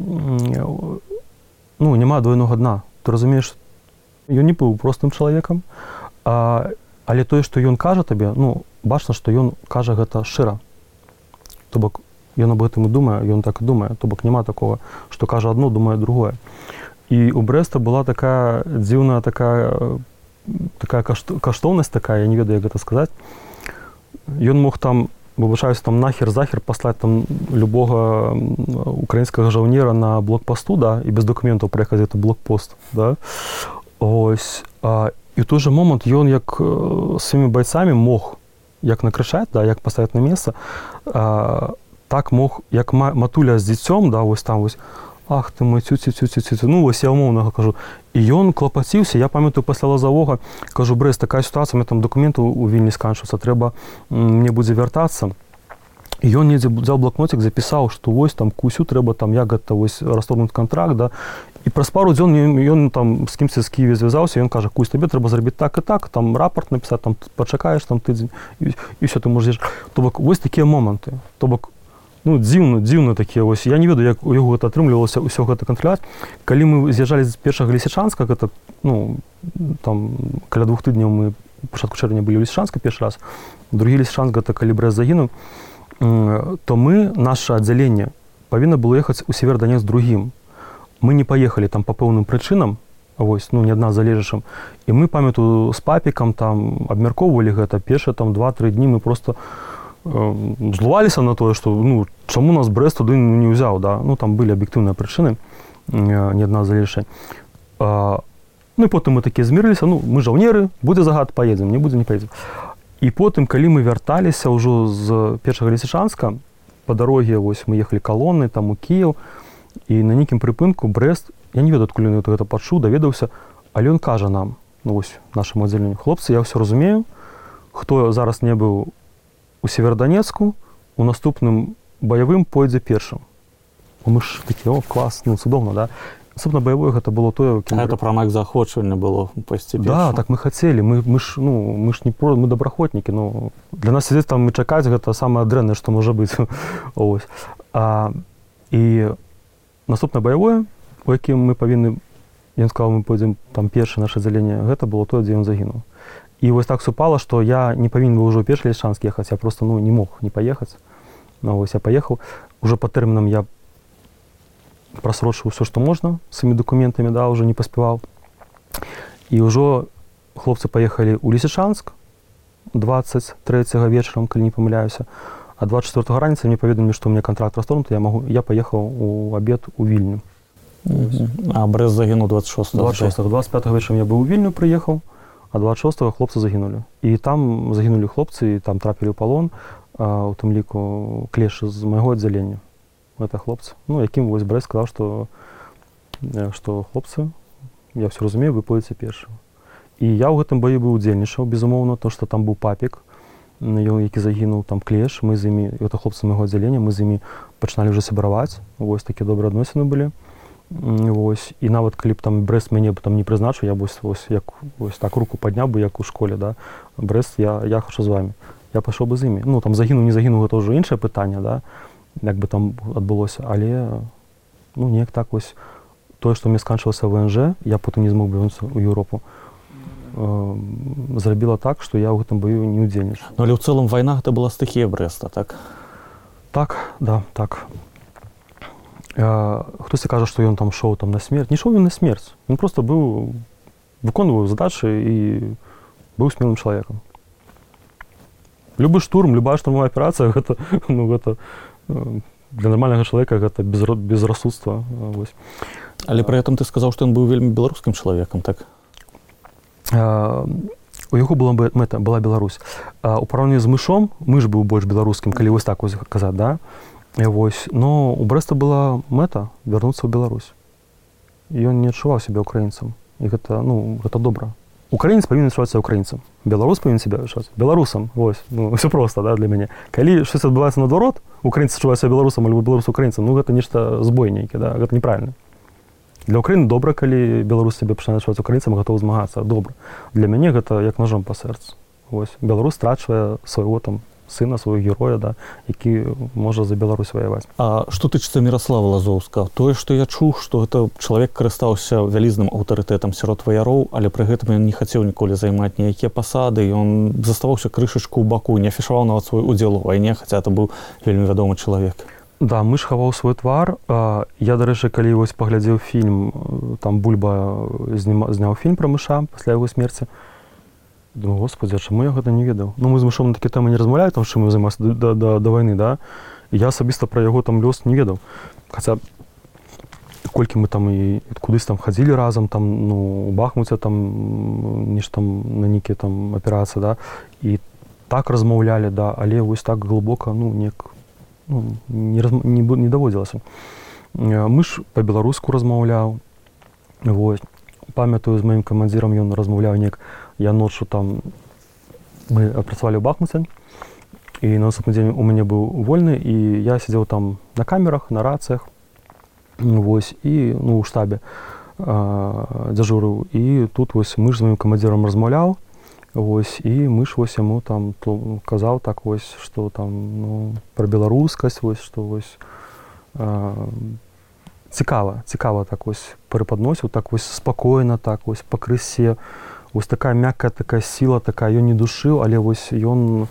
ну, няма двойнога дна. Ты разумееш, ён не быў простым чалавекам, але тое, што ён кажа табе, ну, бачна, што ён кажа гэта шчыра. То бок ён аб гэтым і думае, ён так і думае. То бок няма такога, што кажа адно, думае другое. І у Брэста была такая дзіўная такая каштоўнасць такая, я не ведаю, як гэта сказаць. Ён мог там, выбачаюся, там нахер-захер паслаць там любога украінскага жаўнера на блокпасту, да, і без дакументаў прыехаць гэты блокпост, да. Ось. І ў той жа момант ён як сваімі байцамі мог як накрычаць, да, як паставіць на месца, так мог, як матуля з дзіцём, да, вось там вось, ах ты мой, цю-цю-цю-цю-цю, ну, вось я умоўнага кажу. І ён клапаціўся, я памятаю пасля Лазавога, кажу, Брэст, такая сітуацыя, у мяне там дакументаў у Вільні сканчваюцца, трэба мне будзе вяртацца. І ён недзе взяў блокнотик, запісаў, што вось там Кусю трэба там як гэта вось расторгнуць кантракт, да. І праз пару дзён ён там з кімсьці з Кієві звязаўся, і ён кажа, Кусь, табе трэба зрабіць так і так, там рапорт напісаць, там пачакаеш там тыдзень, і ўсё, ты можаш. То бок, вось такія моманты. То бок, ну, дзіўна такія, вось, я не ведаю, як у яго гэта атрымлівалася ўсё гэта кантраляваць. Калі мы з'язджалі з першага Лісічанска, гэта, ну, там, каля 2 тыдняў мы пачатку чэрвеня былі ў Лісічанска першы раз, другі Лісічанск, гэта калі Брэст загінуў, то мы, наша аддзяленне, павінна было ехаць у Северодонецк другім. Мы не паехалі там па пэўным прычынам, вось, ну, не ад нас залежачым, і мы, памятаю, з папікам там абмяркоўвалі гэта, першыя там 2-3 дні мы просто злуваліся на тое, што, ну, чаму нас Брэст туды не ўзяў, да? Ну, там былі аб'ектыўныя прычыны, не ад нас залежачыя. Ну, і потым мы такія змірыліся, ну, мы жаўнеры, будзе загад, паедзем, не будзе, не паедзем. І потым, калі мы вярталіся ўжо з першага Лісічанска, па дароге, вось, мы ехалі калоннай, там, у Кіеў, і на нейкім прыпынку Брэст, я не ведаю, адкуль ён гэта пачуў, даведаўся, але ён кажа нам, ну, вось, нашаму аддзяленню, хлопцы, я ўсё разумею, хто зараз не быў у Северодонецку, у наступным баявым пойдзе першым. Мы ж такі, о, клас, ну, цудоўна, да? Наступна баявое гэта было тое... Гэта прамак заахвочвання было пайсці першым. Да, так мы хацелі, мы ж не про, мы добраахвотнікі, ну, для нас сядзець там і чакаць, гэта самае дрэннае, што можа быць. Ось. І наступна баявое, у якім мы павінны, ён сказаў, мы пойдзем там першы наше аддзяленне, гэта было тое, дзе ён загінуў. І вось так супала, што я не павінен быў ужо першы Лісічанск ехаць, я просто, ну, не мог не паехаць. Ну, вось я паехаў. Ужо па тэрмінам я прасрочыў усё, што можна, з сваімі дакументамі, да, ўжо не паспяваў. І ўжо хлопцы паехалі ў Лісічанск 23-го вечарам, калі не памыляюся, а 24-го раніцы мне паведамілі, што у мяне кантракт расторгнуты, я паехаў у абед у Вільню. А Брэст загінуў 26-го. 25-го вечарам я быў у Вільню, прыехаў, а 26-го хлопцы загінулі. І там загінулі хлопцы, і там трапілі ў палон, у тым ліку клеш з майго аддзялення. гэта хлопцы. Ну, якім вось Брэст сказаў, што хлопцы, я ўсё разумею, вы пойдзеце першым. І я ў гэтым баі быў удзельнічаў, безумоўна, то, што там быў Папік, які загінуў, там Клеш, мы з імі, гэта хлопцы майго аддзялення, мы з імі пачыналі ўжо сябраваць, вось такія добрыя адносіны былі. Вось, і нават калі б там Брэст мяне там не прызначыў, я б вось так руку падняў бы, як у школе, да? Брэст, я хачу з вамі. Я пайшоў бы з імі. Ну, там загінуў, не загінуў, гэта ўжо іншае пытанне, да? Як бы там адбылося, але, ну, неяк так вось, тое, што мне сканчылася ВНЖ, я потым не змог вярнуцца ў Еўропу, зрабіла так, што я ў гэтым баю не ўдзельнічаў. Ну, але ў цэлым вайна гэта была стыхія Брэста, так? Так, да, так. Хтосьці кажа, што ён там шоў там на смерць. Не шоў ён на смерць. Ён проста выконваў задачы і быў смелым чалавекам. Любы штурм, любая штурмовая аперацыя, гэта для нармальнага чалавека гэта безрассудства. Вось. Але пры гэтым ты сказаў, што ён быў вельмі беларускім чалавекам, так? У яго была мэта, была Беларусь. У параўнанні з Мышом, Мыш быў больш беларускім, калі вось так вось казаць, да? Вось. Но у Брэста была мэта вярнуцца ў Беларусь. І ён не адчуваў сябе украінцам. І гэта, ну, гэта добра. Украінец павінен адчуваць сябе украінцам. Беларус павінен сябе адчуваць беларусам. Вось. Ну, ўсё проста, да, для мяне. Калі щось адбываецца наадварот, украінец адчувае сябе беларусам, альбо беларус украінцам, ну, гэта нешта збой нейкі, да? Гэта неправільна. Для Украіны добра, калі беларус сябе пачынае адчуваць украінцам і гатовы змагацца. Добра. Для мяне гэта як ножом па сэрцу. Вось. Беларус страчвае свайго там сына, свайго героя, да, які можа за Беларусь ваяваць. А што тычыцца Міраслава Лазоўскага? Тое, што я чуў, што гэта чалавек карыстаўся вялізным аўтарытэтам сярод ваяроў, але пры гэтым ён не хацеў ніколі займаць ніякія пасады, ён заставаўся крышачку ў баку, не афішаваў нават свой удзел у вайне, хаця это быў вельмі вядомы чалавек. Да, Мыш хаваў свой твар. Я, дарэчы, калі вось паглядзеў фільм, там Бульба зняў фільм пра Мыша пасля яго смерці, думаю, господи, а чаму я гэта не ведаў? Ну, мы з Мышом на такія тэмы не размаўляем, там, чым мы займалися да вайны, да? І я асабіста пра яго там лёс не ведаў. Хаця, колькі мы там і кудысь там хадзілі разам, там, ну, у Бахмуце там, нешта там на нейкія там аперацыі, да? І так размаўлялі, да, але вось так глыбока, ну, не даводзілася. Мыш па-беларуску размаўляў, вось. Памятаю, з маім камандзірам ён размаўляў неяк. Я ноччу там, мы працавалі ў Бахмуце, і на наступны дзень у мяне быў вольны, і я сидзеў там на камерах, на рацыях, вось, і, ну, у штабе дзяжурыў. І тут вось Мыш з маім камандзірам размаўляў, вось, і Мыш вось яму там казаў так вось, што там, ну, пра беларускасць, вось, што вось цікава так вось преподносіў, так вось спакойна, так вось па крысе. Вось такая мяккая, такая сіла, такая, ён не душыў, але вось ён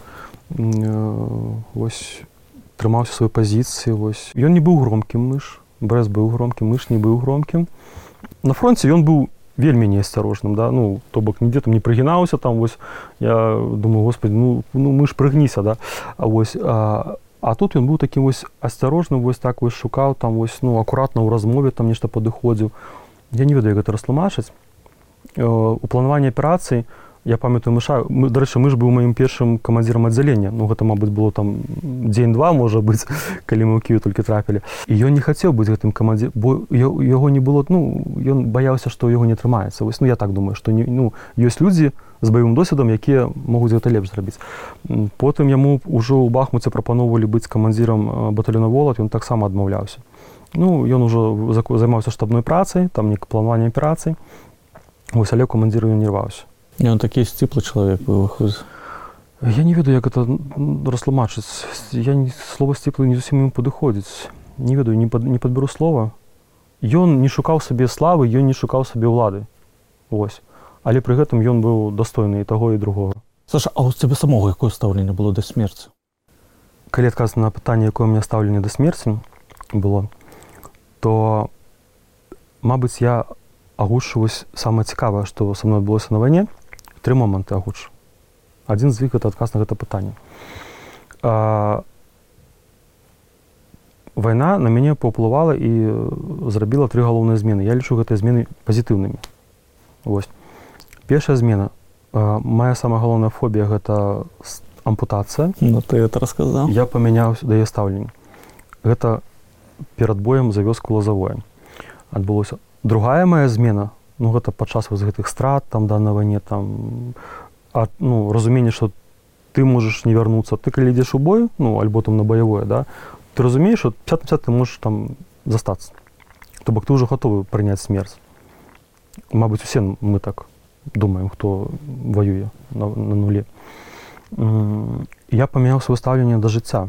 вось трымаўся сваёй пазіцыі, вось. Ён не быў громкім, Мыш. Брэст быў громкім, Мыш не быў громкім. На фронце ён быў вельмі неасцярожным, да, ну, то бок нідзе там не прыгінаўся, там вось, я думаю, господи, ну Мыш, прыгніся, да, вось, а тут ён быў такім вось асцярожным, вось так вось шукаў, там вось, ну, акуратна ў размове там нешта падыходзіў. Я не ведаю, як гэта растлумачыць. У планаванні аперацыі, я памятаю Мыша, дарэчы, Мыш быў маім першым камандзірам аддзялення, ну, гэта, мабыць, было там дзень-два, можа быць, калі мы ў Кіеў толькі трапілі. І ён не хацеў быць гэтым камандзірам, бо яго не было, ну, ён баяўся, што яго не атрымаецца. Вось, ну, я так думаю, што, ну, ёсць людзі з баявым досведам, якія могуць гэта лепш зрабіць. Потым яму ўжо ў Бахмуце прапаноўвалі быць камандзірам батальёна «Волат», ён таксама адмаўляўся. Ну, ён ужо займаўся штабной працай, там неяк планаванне аперацый. Вось, але камандзіру ён не рваўся. Ён такі сціплы чалавек быў, выходзіць. Я не ведаю, як гэта растлумачыць. Слова сціплы не зусім ім падыходзіць. Не ведаю, не падберу слова. Ён не шукаў сабе славы, ён не шукаў сабе ўлады. Вось. Але пры гэтым ён быў дастойны і таго, і другога. Саша, а у цябе самога якое стаўленне было да смерці? Калі адказаць на пытанне, якое у мяне стаўленне да смерці было, то, мабыць, я агучу вось самае цікавае, што са мной адбылося на вайне. 3 моманты агучу. Адзін з іх гэта адказ на гэта пытанне. Вайна на мяне паўплывала і зрабіла 3 галоўныя змены. Я лічу гэтыя змены пазітыўнымі. Вось. Першая змена. Мая самая галоўная фобія гэта ампутацыя. Ну, ты гэта расказаў. Я памяняў да яе стаўленне. Гэта перад боем за вёску Лазавое адбылося. Другая моя змена, ну гэта падчас вось гэтых страт там да на вайне там ну разуменне, што ты можаш не вярнуцца, ты калі ідзеш у бой, ну альбо там на баявое, да, ты разумееш, што 50-50 ты можаш там застацца. То бок ты ўжо гатовы прыняць смерць. Мабыць, усе мы так думаем, хто воюе на нуле. Я памяняў сваё стаўленне да жыцця.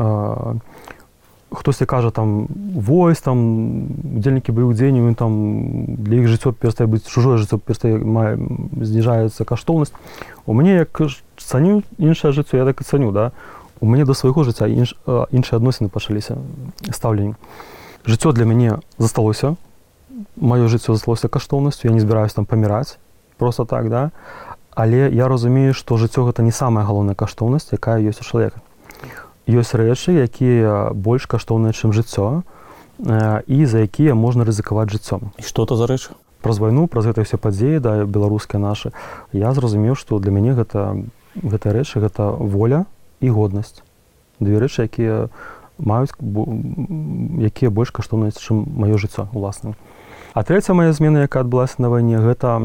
Хтосьці кажа, там, войск, там, удзельнікі баявых дзеянняў, там, для іх жыццё перастае быць, чужое жыццё перастае, зніжаецца каштоўнасць. У мяне, як цаню іншае жыццё, я так і цаню, да? У мяне да свайго жыцця іншыя адносіны пачаліся, стаўленні. Жыццё для мяне засталося, маё жыццё засталося каштоўнасцю, я не збіраюсь там паміраць, просто так, да? Але я разумею, што жыццё гэта не самая галоўная каштоўнасць, якая ёсць у чалавека. Ёсць рэчы, якія больш каштоўныя, чым жыццё, і за якія можна рызыкаваць жыццём. І што то за рэчы? Праз вайну, праз гэтыя ўсе падзеі, да, беларускія нашы, я зразумеў, што для мяне гэтыя рэчы, гэта воля і годнасць. Две рэчы, якія маюць, якія больш каштоўныя, чым маё жыццё уласнае. А трэця моя змена, якая адбылася на вайне, гэта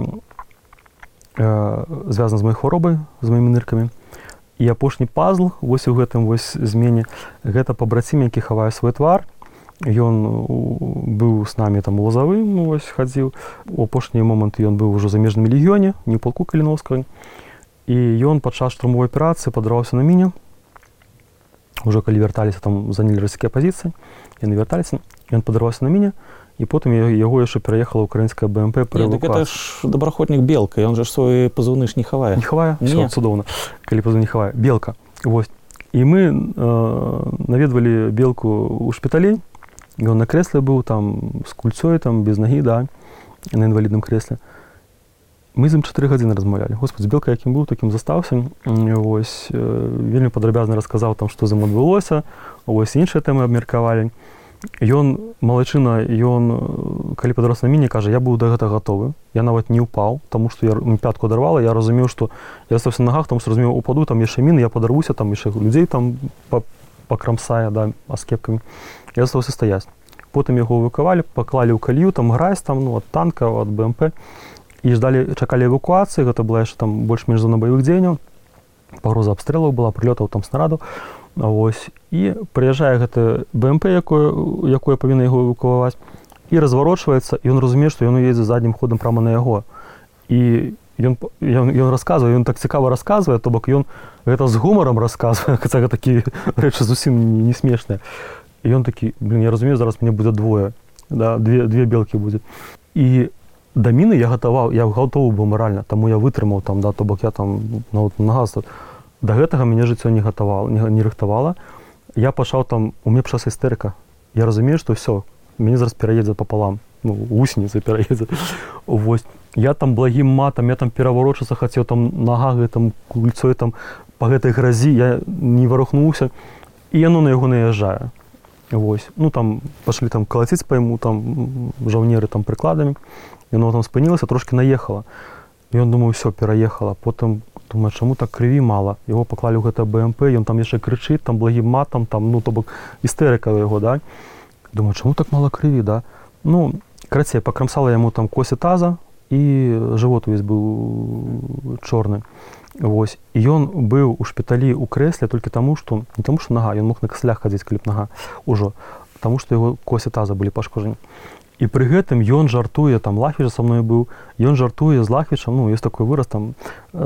звязана з маёй хваробай, з маімі ныркамі. І апошні пазл, вось у гэтым вось змене, гэта пабрацім, які хавае свой твар. Ён быў з намі там у Лазавым, вось хадзіў. У апошні момант ён быў ужо ў замежным легіёне, не ў полку Каліноўскага. І ён падчас штурмовай аперацыі падарваўся на міне. Ужо калі вярталіся, там занялі расійскія пазіцыі, яны вярталіся, ён падарваўся на міне. І потым яго яшчэ пераехала ўкраінская БМП пры эвакуацыі. Гэта ж добраахвотнік Белка, ён жа ж свой пазыўны ж не хавае. Не хавае? Всё, цудоўна. Калі пазыўны не хавае. Белка. Вось. І мы наведвалі Белку ў шпіталі. Ён на крэсле быў, там, з кульцой, там, без нагі, да, на інвалідным крэсле. Мы з ім 4 гадзіны размаўлялі. Господи, з Белкай, якім быў, такім застаўся. Вось. Вельмі падрабязна расказаў, там, што з ім адбылося. Вось, іншыя тэмы абмеркавалі. Ён, малайчына, калі падарваўся на міне, кажа, я быў да гэтага гатовы. Я нават не ўпаў, таму што я пятку адарвала, я разумеў, што я застаўся на нагах, таму што разумеў, упаду, там яшчэ міны, я падарвуся, там яшчэ людзей там пакрамсае, да, аскепкамі. Я застаўся стаяць. Потым яго эвакуавалі, паклалі ў калію, там гразь, там, ну, ад танка, ад БМП. І чакалі эвакуацыі, гэта была яшчэ там больш-менш зона баявых дзеянняў. Пагроза абстрэлаў была, прылётаў там снарадаў. Вось. І прыязджае гэта БМП, якое павінна яго эвакуаваць, і разварочваецца, і ён разумее, што ён едзе заднім ходам прама на яго. І ён расказвае, ён так цікава расказвае, то бок ён гэта з гумарам расказвае, хаця гэта такія рэчы зусім не смешныя. І ён такі, я разумею, зараз мне будзе двое, да, две белкі будзе. І да міны я гатовы быў маральна, таму я вытрымаў там, да, то бок я там нават нага. Да гэтага мяне жыццё не рыхтавала. Я пачаў там, у мяне пачалася істэрыка. Я разумею, што ўсё, мяне зараз пераедзе папалам. Ну, гусеніца пераедзе. Вось. Я там благім матам, я там пераварочацца хацеў, там нагагай, там кульцой, там па гэтай гразі, я не варухнуўся. І яно на яго наязджае. Вось. Ну, там пашлі там калаціць па яму, там жаўнеры там прыкладамі. Яно там спынілася, трошкі наехала. Ён, думаю, ўсё, пераехала. Потым думаю, чаму так крыві мала? Яго паклалі ў гэта БМП, ён там яшчэ крычыць, там благім матам, там, ну, то бок істэрыка яго, да? Думаю, чаму так мала крыві, да? Ну, карацей, пакрамсала яму там косі таза, і жывот увесь быў чорны. Вось. І ён быў у шпіталі ў крэсле толькі таму, што, не таму, што нага, ён мог на каслях хадзіць, калі б нага ўжо, таму, што яго косі таза былі пашкоджаны. І пры гэтым ён жартуе, там Лахвіч са мной быў, ён жартуе з Лахвічам, ну, ёсць такой выраз, там,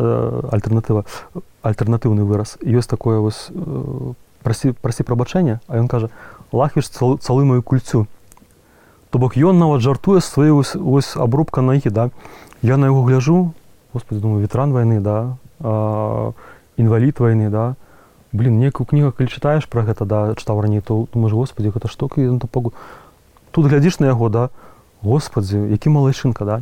альтэрнатыўны выраз. Ёсць такое, вось, прасі прабачэння, а ён кажа, Лахвіч цалы мою кульцу. То бок ён нават жартуе з сваёй вось абрубка нагі, да. Я на яго гляжу, господи, думаю, ветэран вайны, да, інвалід вайны, да. Блін, некую кнігу, калі чытаеш пра гэта, да, чытаў раней, то думаеш, господи, гэта што, ён там пагу... Тут глядзіш на яго, да, господи, які малайчынка, да.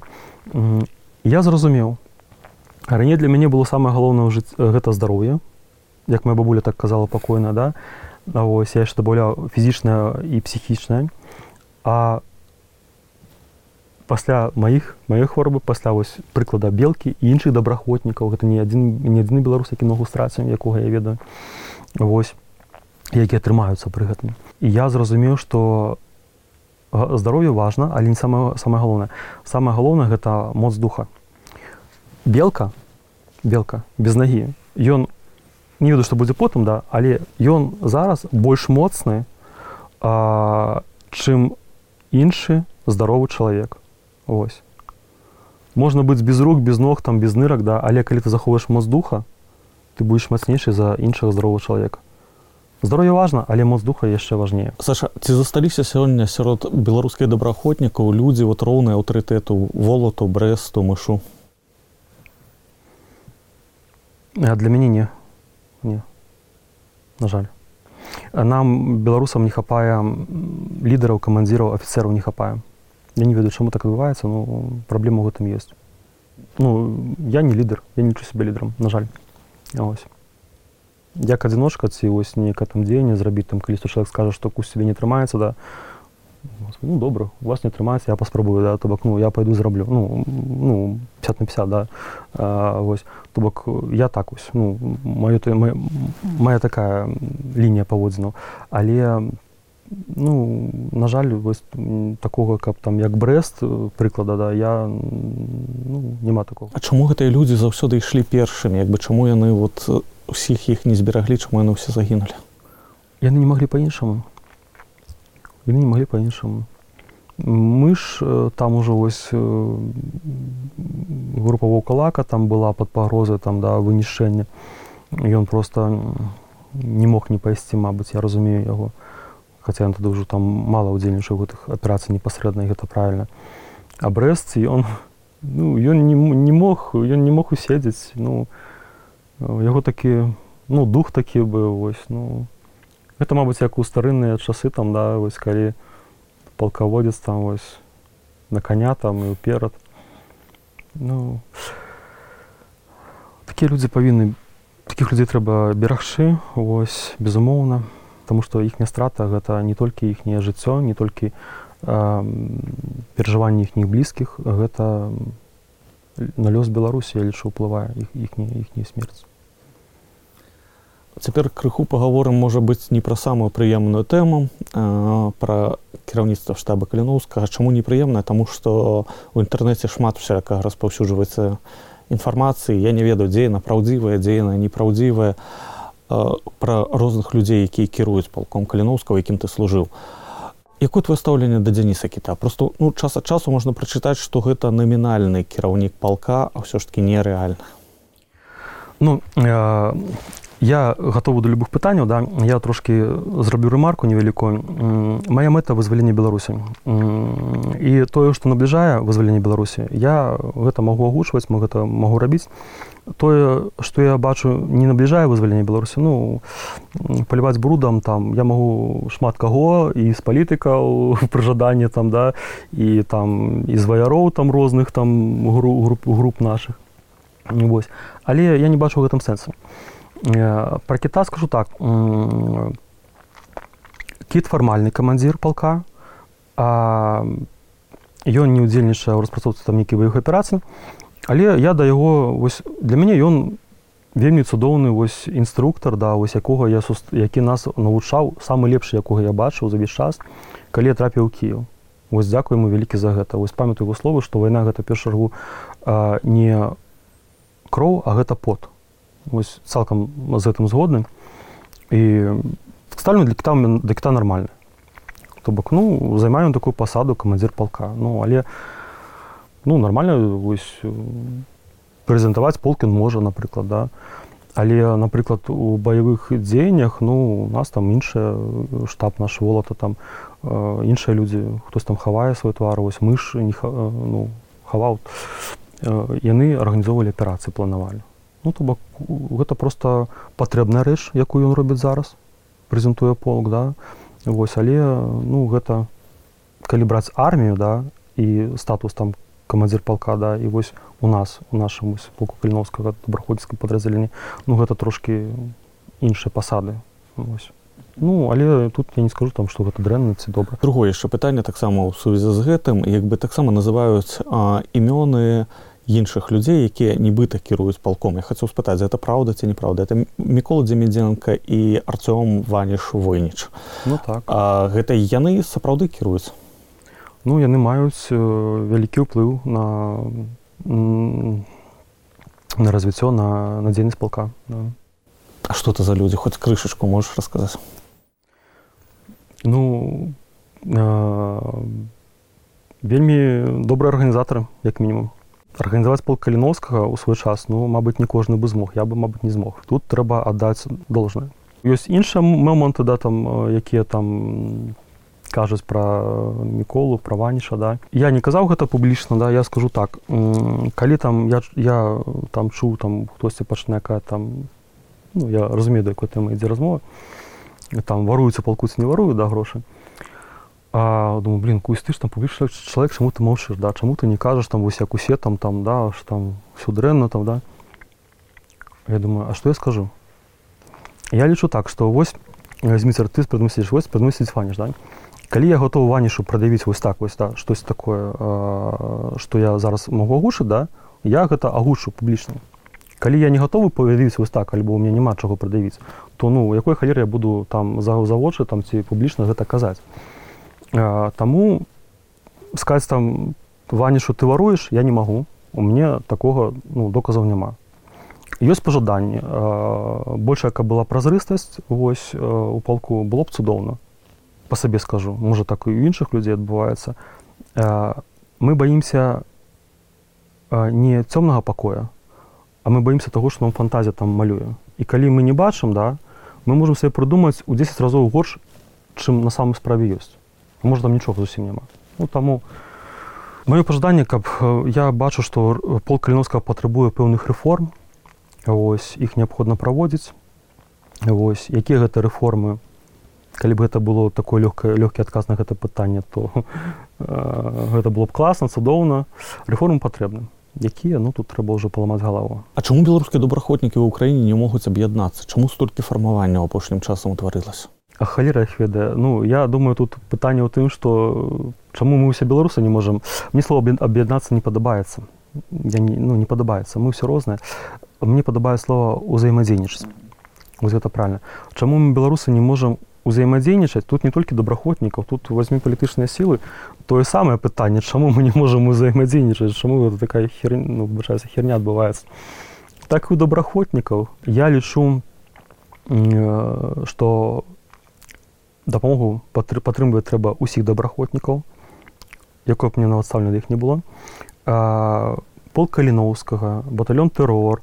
Я зразумеў. Раней для мяне было самае галоўнае гэта здароўе, як моя бабуля так казала пакойна, да. Вось, я яшчэ дабаўляў фізічнае і псіхічнае. А пасля маёй хваробы, пасля вось прыклада Белкі і іншых добраахвотнікаў, гэта не адзіны беларус, які ногу страціў, якога я ведаю. Вось. якія трымаюцца пры гэтым. І я зразумеў, што здароўе важна, але не самае галоўнае. Самае галоўнае гэта моц духа. Белка без нагі, ён не ведаю, што будзе потым, да, але ён зараз больш моцны, чым іншы здаровы чалавек. Вось. Можна быць без рук, без ног, там, без нырак, да, але калі ты захоўваеш моц духа, ты будзеш мацнейшы за іншага здаровага чалавека. Здароўе важна, але моц духа яшчэ важнее. Саша, ці засталіся сёння сярод беларускіх добраахвотнікаў людзі вот роўныя аўтарытэту Волату, Брэсту, Мышу? Для мяне не. Не. На жаль. Нам, беларусам, не хапае лідараў, камандзіраў, афіцэраў не хапае. Я не ведаю, чаму так адбываецца, но праблема ў гэтым ёсць. Ну, я не лідар, я не лічу сябе лідарам, на жаль. Ось. Як адзіночка, ці вось нейкае там дзеянне зрабіць, там, калі чалавек скажа, што кусь сябе не трымаецца, да, ну, добра, у вас не трымаецца, я паспрабую, да, то бок, ну, я пайду зраблю, ну, 50 на 50, да, вось, то бок, я так вось, ну, моя такая лінія паводзінаў, але, ну, на жаль, вось, такога, каб там, як Брэст, прыклада, да, я, ну, няма такого. А чаму гэтыя людзі заўсёды ішлі першымі, як бы, чаму яны, вот, усіх іх не збераглі, чаму яны ўсе загінулі? Яны не маглі па-іншаму. Мы ж там ужо вось група Ваўкалака там была пад пагрозай там, да, вынішчэння. Ён проста не мог не пайсці, мабыць, я разумею яго. Хаця ён тады ўжо там мала ўдзельнічаў у гэтых аперацый непасрэдна, і гэта правільна. А Брэст, ён не мог уседзець, ну, яго такі, ну, дух такі быў, вось, ну. Гэта, мабыць, як у старынныя часы, там, да, вось, калі палкаводзец, там, вось, на коня, там, і ўперад. Ну, такія людзі павінны, такіх людзей трэба берагчы, вось, безумоўна, таму што іхняя страта, гэта не толькі іхняе жыццё, не толькі перажыванні іхніх блізкіх, гэта на лёс Беларусі, я лічу, ўплывае іхняя смерць. Цяпер крыху пагаворым, можа быць, не пра самую прыемную тэму, пра кіраўніцтва штаба Каліноўскага. Чаму непрыемная? Таму што ў інтэрнэце шмат всякага распаўсюджваецца інфармацыі. Я не ведаю, дзе яна праўдзівая, дзе яна непраўдзівая, пра розных людзей, якія кіруюць палком Каліноўскага, якім ты служыў. Якое твоё стаўленне да Дзяніса Кіта? Просто, ну, час ад часу можна прачытаць, што гэта намінальны кіраўнік палка, а ўсё ж такі нерэальны. Ну, я гатовы да любых пытанняў, да? Я трошкі зраблю рэмарку невялікую. Мая мэта — вызваленне Беларусі. І тое, што набліжае вызваленне Беларусі, я гэта магу агучваць, гэта магу рабіць. Тое, што я бачу, не набліжае вызваленне Беларусі, ну, паліваць брудам, там, я магу шмат каго, і з палітыкаў пры жаданні, там, да, і там, і з ваяроў, там, розных, там, груп нашых. Вось. Але я не бачу ў гэтым сэнсу. Пра Кіта скажу так. Кіт фармальны камандзір палка, ён не ўдзельнічае ў распрацоўцы там нейкіх баявых аперацый, але я да яго, вось, для мяне ён вельмі цудоўны, вось, інструктар, да, вось, які нас навучаў, самы лепшы, якога я бачыў за весь час, калі я трапіў у Кіеў. Вось, дзякуй яму вялікі за гэта. Вось, памятаю яго словы, што вайна — гэта, ў першую чаргу, не кроў, а гэта пот. Вось, цалкам з гэтым згодны. І стаўленне для Кіта нармальна. То бок, ну, займаю такую пасаду камандзір палка. Ну, але, ну, нармальна, вось, прэзентаваць полк ён можа, напрыклад, да. Але, напрыклад, у баявых дзеяннях, ну, у нас там іншы штаб наш Волата, там іншыя людзі, хтось там хавае свой твар, вось, мы ж не хаваў. Яны арганізоўвалі аперацыі, планавалі. Ну, то бок, гэта проста патрэбная рэч, якую ён робіць зараз, прэзентуе полк, да. Вось, але, ну, гэта, калі браць армію, да, і статус там камандзір палка, да, і вось у нас, у нашым полку Каліноўскага добраахвотніцкім падраздзяленні, ну, гэта трошкі іншыя пасады. Вось. Ну, але тут я не скажу, там, што гэта дрэнна ці добра. Другое яшчэ пытанне таксама ў сувязі з гэтым, як бы таксама называюць імёны іншых людзей, якія нібыта кіруюць палком. Я хацеў спытаць, гэта праўда ці неправда? Это Мікола Дземідзенка і Арцём Ваніш-Войніч. Ну так. А гэта яны сапраўды кіруюць? Ну, яны маюць вялікі ўплыў на развіццё, на дзейнасць палка. Да. А што это за людзі? Хоць крышачку можаш расказаць? Ну, вельмі добрыя арганізатары, як мінімум. Арганізаваць полк Каліноўскага ў свой час, ну, мабыць, не кожны бы змог, я бы, мабыць, не змог. Тут трэба аддаць должнае. Ёсць іншыя моманты, да, там, якія там кажуць пра Міколу, пра Ваніша, да. Я не казаў гэта публічна, да, я скажу так. Калі там я там чуў, там хтосьці пачне якая там, ну, я разумею, да якой тэмы ідзе размова, там варуюць у палку ці не варуюць, да, грошы. А думаю, блин, Кусь, ты ж там публічны чалавек, чаму ты маўчыш, да, чаму ты не кажаш там вось як усе там, да, што там ўсё дрэнна там, да. Я думаю, а што я скажу? Я лічу так, што вось, Зміцер, ты прадмысліш, вось прадмысліць Ваніш, да. Калі я гатовы Ванішу прадавіць вось так, вось, да, штось такое, што я зараз магу агучыць, да, я гэта агучу публічна. Калі я не гатовы прадавіць вось так, альбо ў мяне няма чаго прадавіць, то, ну, якой халеры я буду там за вочы там ці публічна гэта казаць. Таму сказаць там Ванішу ты варуеш, я не магу. У мяне такога, ну, доказаў няма. Ёсць пажаданні. Большая, каб была празрыстасць, вось, у палку, было б цудоўна. Па сабе скажу. Можа, так і ў іншых людзей адбываецца. Мы баімся не цёмнага пакоя, а мы баімся таго, што нам фантазія там малюе. І калі мы не бачым, да, мы можам сабе прыдумаць у 10 разоў горш, чым на самой справе ёсць. Можа, там нічога зусім няма. Ну, таму маё пажаданне, каб я бачу, што полк Каліноўскага патрабуе пэўных рэформ, вось, іх неабходна праводзіць. Вось, якія гэта рэформы? Калі б гэта было такое лёгкі адказ на гэта пытанне, то гэта было б класна, цудоўна. Рэформы патрэбны. Якія? Ну, тут трэба ўжо паламаць галаву. А чаму беларускія добраахвотнікі ў Украіне не могуць аб'яднацца? Чаму столькі фармаванняў апошнім часам утварылася? А халера іх ведае. Ну, я думаю, тут пытанне ў тым, што чаму мы ўсе беларусы не можам... Мне слова аб'яднацца не падабаецца. Не падабаецца. Мы ўсе розныя. Мне падабае слова ўзаемадзейнічаць. Вось гэта правильно. Чаму мы беларусы не можам узаемадзейнічаць? Тут не толькі добраахвотнікаў, тут возьмі палітычныя сілы. Тое самае пытанне, чаму мы не можам узаемадзейнічаць, чаму гэта такая херня адбываецца. Так і у добраахвотнікаў. Я лічу, што дапамогу падтрымліваць трэба ўсіх добраахвотнікаў, якое б мне нават стаўлена да іх не было. Полк Каліноўскага, батальён «Тэрор»,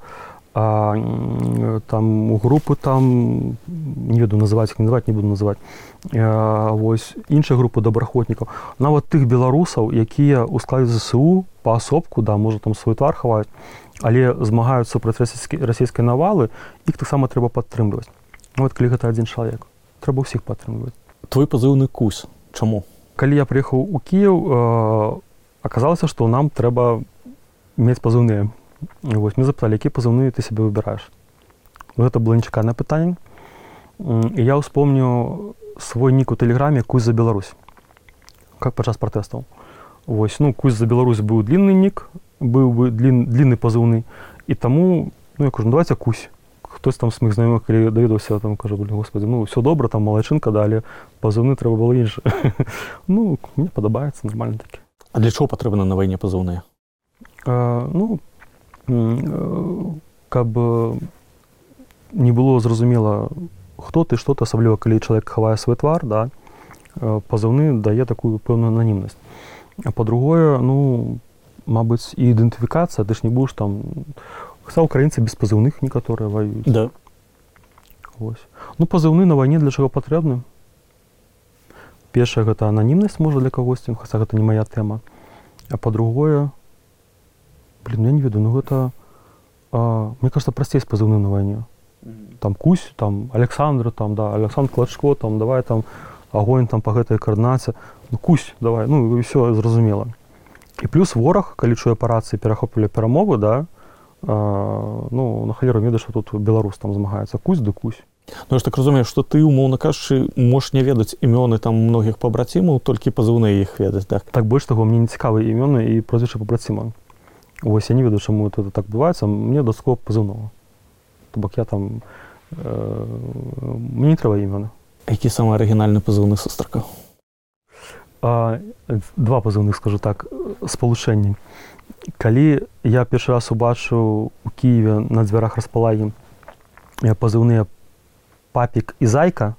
там групы там, не веду называць, іх называць, не буду называць, вось, іншыя групы добраахвотнікаў. Нават тых беларусаў, якія ў складзе ЗСУ паасобку, да, можа там свой твар хаваюць, але змагаюць супраць расійскай навалы, іх таксама трэба падтрымліваць. Вот калі гэта адзін чалавек. Трэба ўсіх падтрымліваць. Твой пазыўны Кусь. Чаму? Калі я прыехаў у Кіеў, аказалася, што нам трэба мець пазыўныя. Вось, мы запыталі, якія пазыўныя ты сябе выбіраеш. Гэта было нечаканае пытанне. І я ўспомню свой нік у тэлеграме «Кусь за Беларусь». Как падчас пратэстаў. Вось, ну, «Кусь за Беларусь» быў длинны нік, быў бы длинны пазыўны. І таму, ну, я кажу, ну, давайте Кусь. Хтось там з моїх знайомих, коли довідався, там каже, блін, господи, ну, все добре, там молодчинка, далі позивні треба було інше. Ну, мені подобається, нормально таке. А для чого потрібно на війні позивні? Ну, каб не було зрозуміло, хто ти, що ти, особливо, коли чоловік ховає свій твар, да, позивний дає таку певну анонімність. А по-друге, ну, мабуть, і ідентифікація, ти ж не будеш там... Хотя украинцы без позывных некоторые воюют. Да. Ось. Ну, позывные на войне для чего потребны? Першая гэта анонимность, может, для кагосьці, хотя гэта не моя тема. А по-другое, блин, я не веду, ну это, мне кажется, простей с позывным на войне. Там Кусь, там Александр, там, да, Александр Клачко, там, давай там огонь там по гэтай координаце. Ну, Кусь, давай, ну, и все зразумела. И плюс ворог, калі чуе па рацыі перахоплівае перамовы, да, ну, на халеру ведаю, што тут беларус там змагаецца. Кусь ды Кусь. Ну, я ж так разумею, што ты, умоўна кажучы, можаш не ведаць імёны там многіх пабрацімаў, толькі пазыўныя іх ведаць, так? Так, больш таго, мне не цікавы імёны і прозвішча пабрацімаў. Вось я не ведаю, чаму это так адбываецца, мне дастаткова пазыўнога. То бок я там мне не трэба імёны. Які самы арыгінальны пазыўны сустракаў? Два пазыўных, скажу так, спалучэнні. Калі я першы раз убачыў у Кіеве на дзвярах Распалагі пазыўныя папік і зайка,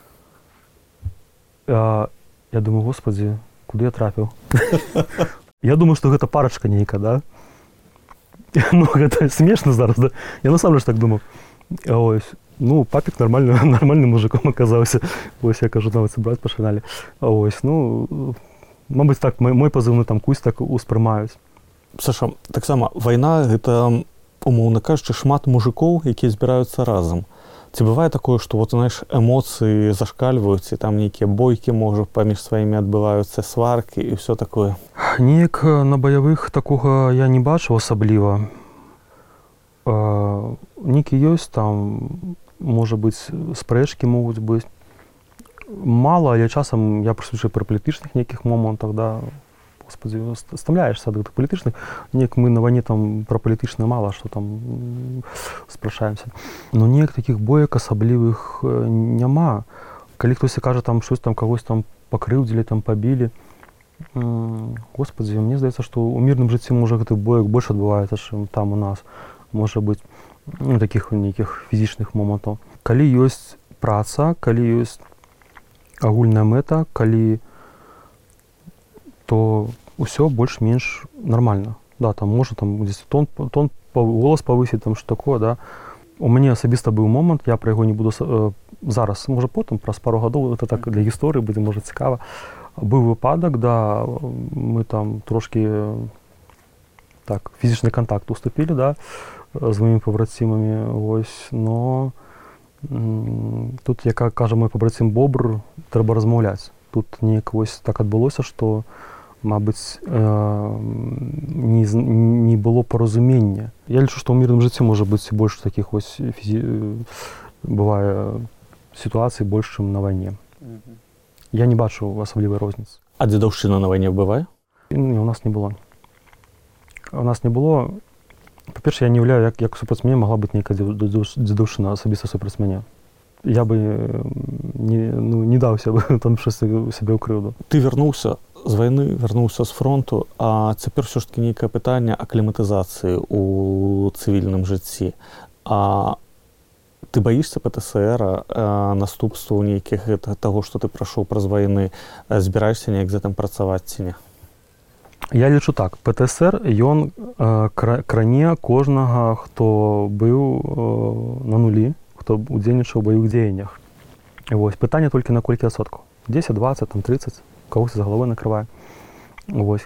я думаю, господи, куды я трапіў? Я думаю, што гэта парачка нейка, да? Ну, гэта смешна зараз, да? Я насамрэч так думаў. Ось, ну, папік нормальным мужиком аказаўся. Ось, я кажу, нават сабраць пашаналі. Ось, ну, мабыць, так, мой пазыўны там Кусь так успрымаюць. Саша, таксама, вайна — гэта, умоўна кажучы, шмат мужикоў, якія збіраюцца разам. Ці бывае такое, што, вот, знаеш, эмоцыі зашкальваюць, і там нейкія бойкі, можа, паміж сваімі адбываюцца сваркі і ўсё такое? Неяк на баявых такога я не бачыў асабліва. Нейкі ёсць, там, можа быць, спрэчкі могуць быць. Мала, але часам я прысутнічаю пры палітычных нейкіх момантах, да, господи, стамляешься ад гэтых палітычных. Неяк мы на вайне там пра палітычнае мала, што там спрашаемся. Но неяк такіх боек асаблівых няма. Калі хтось кажа, там, щось там, кагось там пакрыўдзілі, там, пабілі, господи, мне здаецца, што ў мірным жыцці, можа, гэтых боек больш адбываецца, чым там у нас. Можа быць, ну, такіх нейкіх фізічных момантаў. Калі ёсць праца, калі ёсць агульная мэта, калі, то ўсё больш-менш нармальна. Да, там можа там тон голас павысіць, там што такое, да. У мяне асабіста быў момант, я пра яго не буду зараз, можа потым, праз пару гадоў, это так для гісторыі будзе, можа, цікава. Быў выпадак, да, мы там трошкі так, фізічны кантакт уступілі, да, з маімі пабрацімамі, ось, но тут, як кажа мой пабрацім Бобр, трэба размаўляць. Тут неяк вось так адбылося, што, мабыць, не было паразумення. Я лічу, што ў мірным жыцці можа быць больш такіх вось бывае сітуацый больш, чым на вайне. Я не бачу асаблівай розніцы. А дзедаўшчына на вайне бывае? Не, у нас не было. У нас не было. Па-перше, я не уявляю, як супраць мяне магла быць нейкая дзедаўшчына асабіста супраць мяне. Я бы не даўся бы там щось сябе ў крыўду. Ты вярнуўся з вайны, вярнуўся з фронту, а цяпер ўсё ж такі нейкае пытанне акліматызацыі ў цывільным жыцці. А ты баішся ПТСР, наступстваў нейкіх таго, што ты прайшоў праз вайны, збіраешся неяк з гэтым працаваць ці не? Я лічу так, ПТСР, ён кране кожнага, хто быў на нулі, хто удзельнічаў у баявых дзеяннях. Вось, пытанне толькі на колькі адсоткаў. 10, 20, там 30, кагось з галавой накрывае. Вось.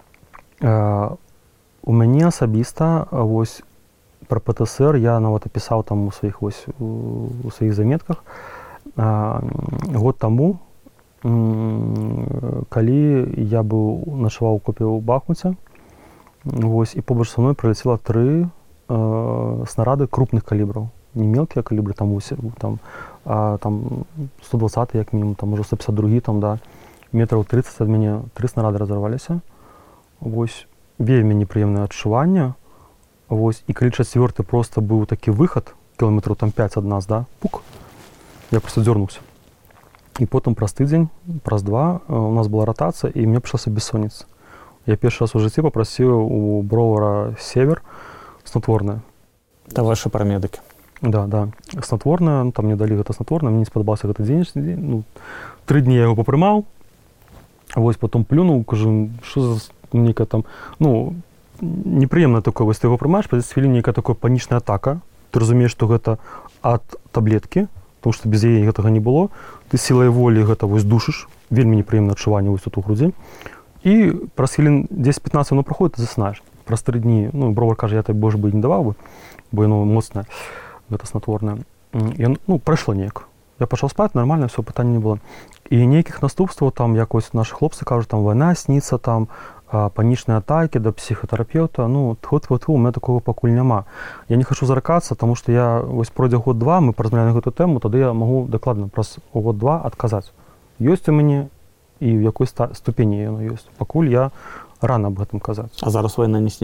У мяне асабіста, вось, пра ПТСР я нават апісаў там у сваіх заметках. Год таму, калі я начаваў у окопе ў Бахмуце, вось, і побач са мной прылецела 3 снарады крупных калібраў. Не мелкія калібры, там 120 як мінімум, там можа 152, там, да, метраў 30 ад мяне 3 снарады разарваліся. Вось, вельмі непрыемнае адчуванне. Вось, і калі 4-й проста быў такі выхад, кіламетраў там 5 ад нас, да, пук, я проста дзёрнуўся. І потым праз тыдзень, праз 2 у нас была ратацыя, і мне прыйшлася бессонніца. Я першы раз у жыцці папрасіў у бровара «Север» снатворнае. Это ваши парамедыкі? Да. Снатворнае, ну, там мне далі гэта снатворнае, мне не спадабаўся гэта дзейнічны дзень. Ну, 3 дні я яго папрымаў, вось, потом плюнуў, кажу, што за нейкая там, ну, непрыемна такое, вось ты яго прымаеш, праз 10 хвілін нейкая такая панічная атака, ты разумееш, што гэта ад таблеткі, потому што без яе гэтага не было, ты сілай волі гэта вось душыш, вельмі непрыемнае адчуванне вось тут у грудзі, і праз хвілін 10-15 воно праходзіць, ты засынаеш. Праз 3 дні, ну, бровар кажа, я так больш бы не даваў бы, бо яно моцнае, гэта снатворнае. Ну, прайшло неяк. Я пачаў спаць, нармальна, ўсё, пытання не было. І нейкіх наступстваў, там, якось нашы хлопцы кажуць, там, вайна сніцца, там, панічныя атакі да псіхатэрапеўта, ну, тьфу-тьфу-тьфу, у мяне такога пакуль няма. Я не хачу заракацца, таму што я, вось, пройдзе год-два, мы паразмаўляем на гэту тэму, тады я магу дакладна праз год-два адказаць. Ёсць у мяне і ў якой ступені яно ёсць. Пакуль я рана аб гэтым казаць. А зараз вайна не сніцца?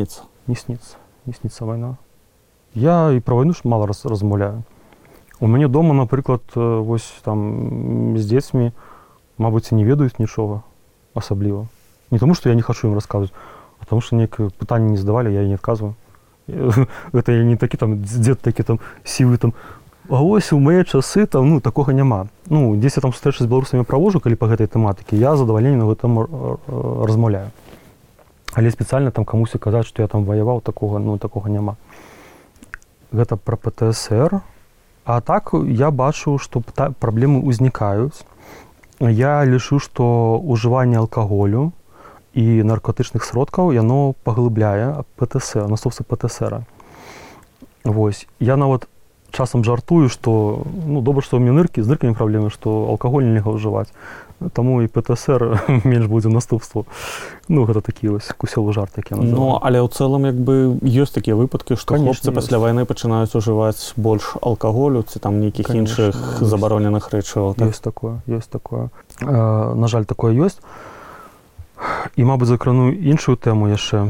не снится вайна. Я і про вайну ж мала размаўляю. У мяне дома, напрыклад, вось там з дзецьмі, мабыць, не ведаюць нічога асабліва. Не тому, што я не хачу ім расказваць, а тому, што некае пытанне не задавалі, я і не адказваю. Гэта я не такі там дзед такі там сівы там, а вось у мае часы там, ну, такога няма. Ну, дзесь я там сустрэчы з беларусамі правожу, калі па гэтай тэматыкі, я задавальненне на гэтым размаўляю. Але спецыяльна там камусі казаць, што я там ваяваў, такога, ну, такога няма. Гэта пра ПТСР. А так я бачу, што праблемы ўзнікаюць. Я лічу, што ўжыванне алкаголю і наркотычных сродкаў, яно паглыбляе ПТСР, наступствы ПТСР. Вось. Я нават часам жартую, што, ну, добра, што ў мяне з ныркамі праблемы, што алкаголь нельга ўжываць. Таму і ПТСР менш будзе наступству. Ну, гэта такі вось кусёлы жарт, які я называю. Ну, але ў цэлым, як бы, ёсць такія выпадкі, што хлопцы пасля вайны пачынаюць ужываць больш алкаголю ці там нейкіх іншых забароненых рэчываў. Ёсць такое. На жаль, такое ёсць. І, мабыць, закрану іншую тэму яшчэ.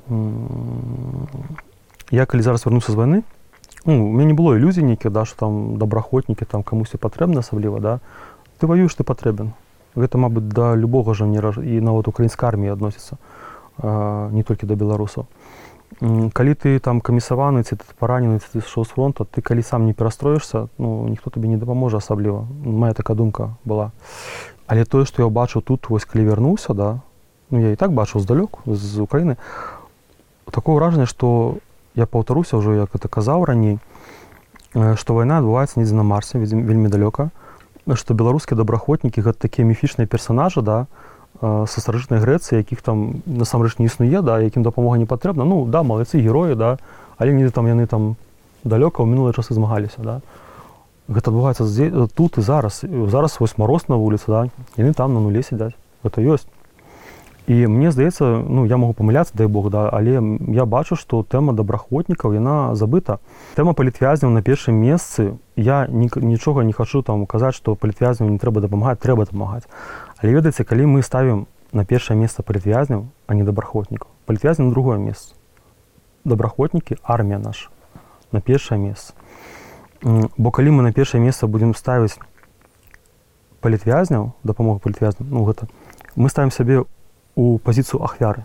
Я, калі зараз вярнуся з вайны, ну, у мяне не было ілюзій нейкіх, да, што там добраахвотнікі, там камусьці патрэбны асабліва, да. Ты ваюеш, ты патрэбен. Гэта, мабыць, да любога жанера і нават украінскай арміі адносіцца, не толькі да беларусаў. Калі ты там камісаваны, ці ты паранены, ці ты сышоў з фронта, ты калі сам не перастроішся, ну, ніхто табе не дапаможа асабліва. Мая такая думка была. Але тое, што я бачу тут, вось калі вярнуўся, да, ну, я і так бачыў здалёк, з Украіны, такое ўражанне, што я паўтаруся ўжо, як это казаў раней, што вайна адбываецца недзе на Марсе, вельмі далёка, што беларускія добраахвотнікі гэта такія міфічныя персанажы, да, са старажытнай Грэцыі, якіх там насамрэч не існуе, да, якім дапамога не патрэбна. Ну, да, малайцы, героі, да, але недзе там яны там далёка ў мінулыя часы змагаліся, да. Гэта адбываецца тут і зараз. Зараз вось мароз на вуліцы, да, яны там на нуле сядзяць. Гэта ёсць. І мне здаецца, ну, я магу памыляцца, дай Бог, да, але я бачу, што тэма добраахвотнікаў, яна забыта. Тэма палітвязняў на першым месцы. Я нічога не хачу там казаць, што палітвязняў не трэба дапамагаць, трэба дапамагаць. Але ведаеце, калі мы ставім на першае месца палітвязняў, а не добраахвотнікаў, палітвязні на другое месца. Добраахвотнікі, армія наша, на першае месца. Бо калі мы на першае месца будзем ставіць палітвязняў, дапамогу палітвязняў, ну, гэта, мы ставім сябе у пазіцыю ахвяры.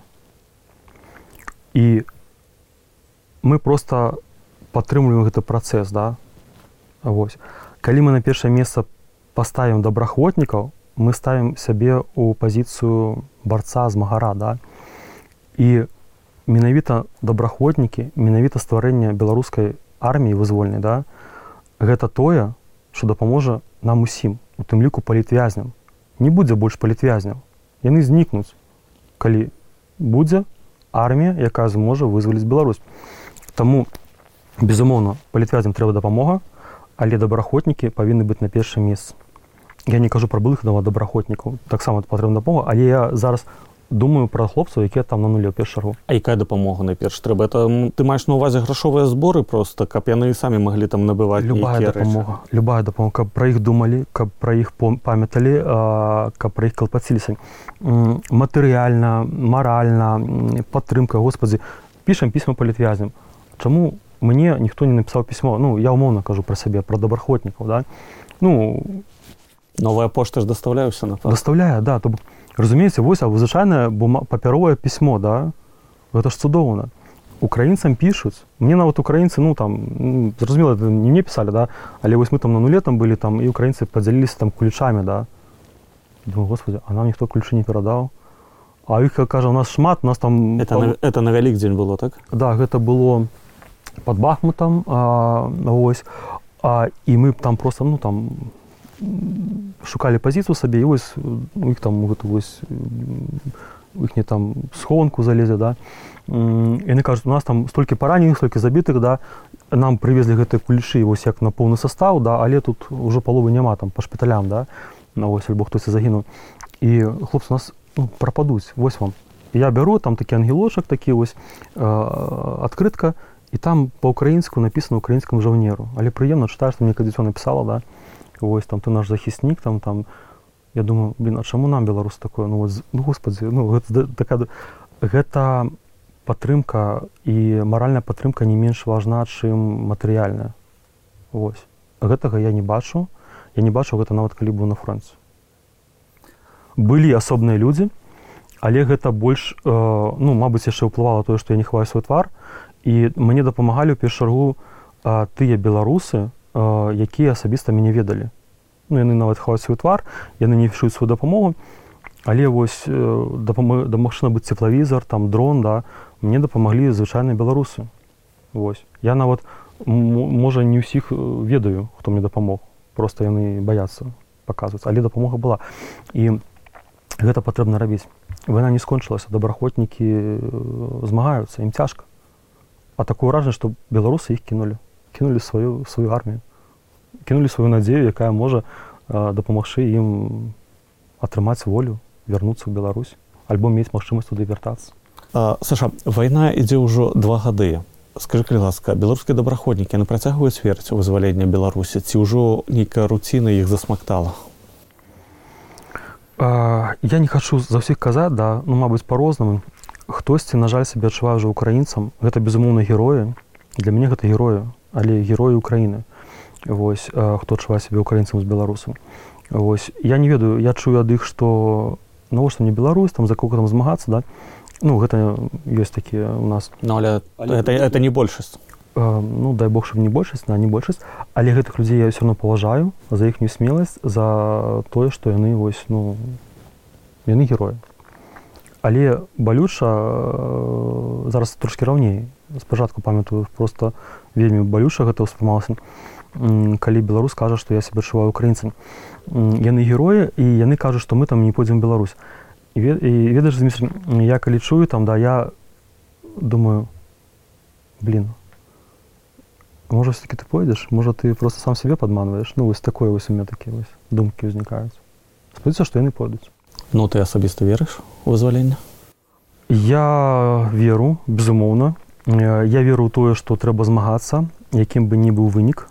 І мы проста падтрымліваем гэты працэс, да? Вось. Калі мы на першае месца паставім добраахвотнікаў, мы ставім сябе ў пазіцыю барца, змагара, да? І менавіта добраахвотнікі, менавіта стварэнне беларускай арміі вызвольнай, да? Гэта тое, што дапаможа нам усім, у тым ліку палітвязням. Не будзе больш палітвязняў. Яны знікнуць, калі будзе армія, якая зможа вызваліць Беларусь. Таму, безумоўна, палітвязням трэба дапамога, але добраахвотнікі павінны быць на першым месцы. Я не кажу пра былых добраахвотнікаў, таксама патрэбна дапамога, але я зараз думаю пра хлопцаў, якія там на нуле ў першую чаргу. А якая дапамога найперш трэба? Это ты маеш на ўвазе грашовыя зборы проста, каб яны самі маглі там набываць нейкія рэчы? Любая дапамога, каб пра іх думалі, каб пра іх памяталі, каб пра іх калпаціліся. Матэрыяльна, маральна, падтрымка, господзі. Пішам пісьма палітвязням. Чаму мне ніхто не напісаў пісьмо? Ну, я умоўна кажу пра сябе, пра добраахвотнікаў, да? Ну, новая пошта ж дастаўляюся на факт. Дастаўляе, да. То, разумееце, вось, звычайнае папяровае пісьмо, да? Гэта ж цудоўна. Украінцам пішуць. Мне нават украінцы, ну, там, зразумела, не мне пісалі, да? Але вось мы там на нуле там былі, там, і украінцы падзяліліся там ключамі, да? Думаю, господи, а нам ніхто ключы не перадаў. А іх, кажа, у нас шмат, у нас там... Это на Вялікдзень было, так? Да, гэта было пад Бахмутам, вось. І мы там проста, ну, там... шукалі пазіцыю сабе, і вось у іх там гэту вось у іхні там схованку залезе, да. Яны кажуць, у нас там столькі параненых, столькі забітых, да, нам прывезлі гэтыя кулічы вось як на поўны састаў, да, але тут ужо паловы няма там па шпіталям, да, вось, альбо хтось загінуў. І хлопцы у нас, ну, прападуць, вось вам. Я бяру там такі ангелочак, такі вось адкрытка, і там па-украінску напісана украінскаму жаўнеру. Але прыемна чытаеш, там некае дзіцё напісала, да. Вось, там, ты наш захіснік, там, я думаю, блин, а чаму нам, беларусы, такое, ну, вот, ну, господи, ну, гэта падтрымка і маральная падтрымка не менш важна, чым матэрыяльная. Вось. Гэтага я не бачу. Я не бачу гэта нават калі быў на фронце. Былі асобныя людзі, але гэта больш, мабыць, яшчэ ўплывала тое, што я не хаваю свой твар, і мне дапамагалі ў першую чаргу тыя беларусы, якія асабіста мяне ведалі. Яны нават хаваюць свой твар, яны не пішуць сваю дапамогу, але вось дапамагчы набыць цеплавізар, там дрон, да, мне дапамаглі звычайныя беларусы. Вось. Я нават, можа, не ўсіх ведаю, хто мне дапамог. Проста яны баяцца паказваць, але дапамога была. І гэта патрэбна рабіць. Вайна не скончылася, добраахвотнікі змагаюцца, ім цяжка. А такое ўражанне, што беларусы іх кінулі сваю армію. Кінулі сваю надзею, якая можа дапамагчы ім атрымаць волю, вярнуцца ў Беларусь, альбо мець магчымасць туды вяртацца. Саша, вайна ідзе ўжо 2 гады. Скажы, калі ласка, беларускія добраахвотнікі, яны працягваюць верыць у вызваленне Беларусі, ці ўжо нейкая руціна іх засмактала? Я не хачу за ўсіх казаць, да, мабыць, па-рознаму. Хтосьці, на жаль, сябе адчувае ўжо украінцам. Гэта, безумоўна, героі. Для мяне гэта героі, але героі Украіны. Вось, хто адчувае сябе украінцам з беларусам. Вось, я не ведаю, я чую ад іх, што навошта мне Беларусь, там, за кого там змагацца, да? Гэта ёсць такія ў нас. Але это не большасць. Дай Бог, щоб не большасць, не большасць. Але гэтых людзей я ўсё роўно паважаю за іхнюю смеласць, за тое, што яны, вось, яны героі. Але балюча зараз трошкі раўней. Спачатку памятаю, проста вельмі балюча гэта ўспрымалася, калі беларус кажа, што я сябе адчуваю украінцам. Яны героі, і яны кажуць, што мы там не пойдзем у Беларусь. І ведаеш, Дмітрий, я калі чую там, да, я думаю, можа, все-таки ты пойдзеш, можа, ты просто сам себе падманваеш. Вось такое вось у меня такія вось думкі ўзнікаюць. Спадзяюся, што яны пойдуць. Ты асабіста верыш у вызваленне? Я веру, безумоўна. Я веру ў тое, што трэба змагацца, якім бы ні быў вынік.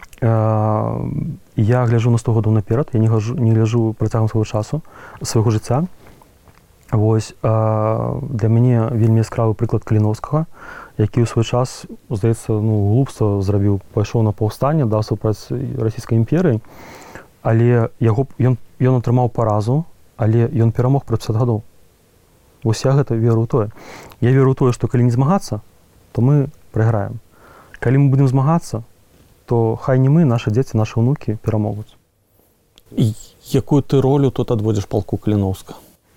Я гляджу на 100 гадоў наперад, я не гляджу працягам свайго часу, свайго жыцця. Вось, для мяне вельмі яскравы прыклад Каліноўскага, які ў свой час, здаецца, глупства зрабіў, пайшоў на паўстанне, даў супраць расійскай імперыі, але ён атрымаў паразу, але ён перамог праз 50 гадоў. Вось я гэта веру ў тое. Я веру ў тое, што калі не змагацца, то мы прайграем. Калі мы будзем змагацца, то хай не мы, нашы дзеці, нашы ўнукі перамогуць. І якую ты ролю тут адводзіш палку Каліноўска?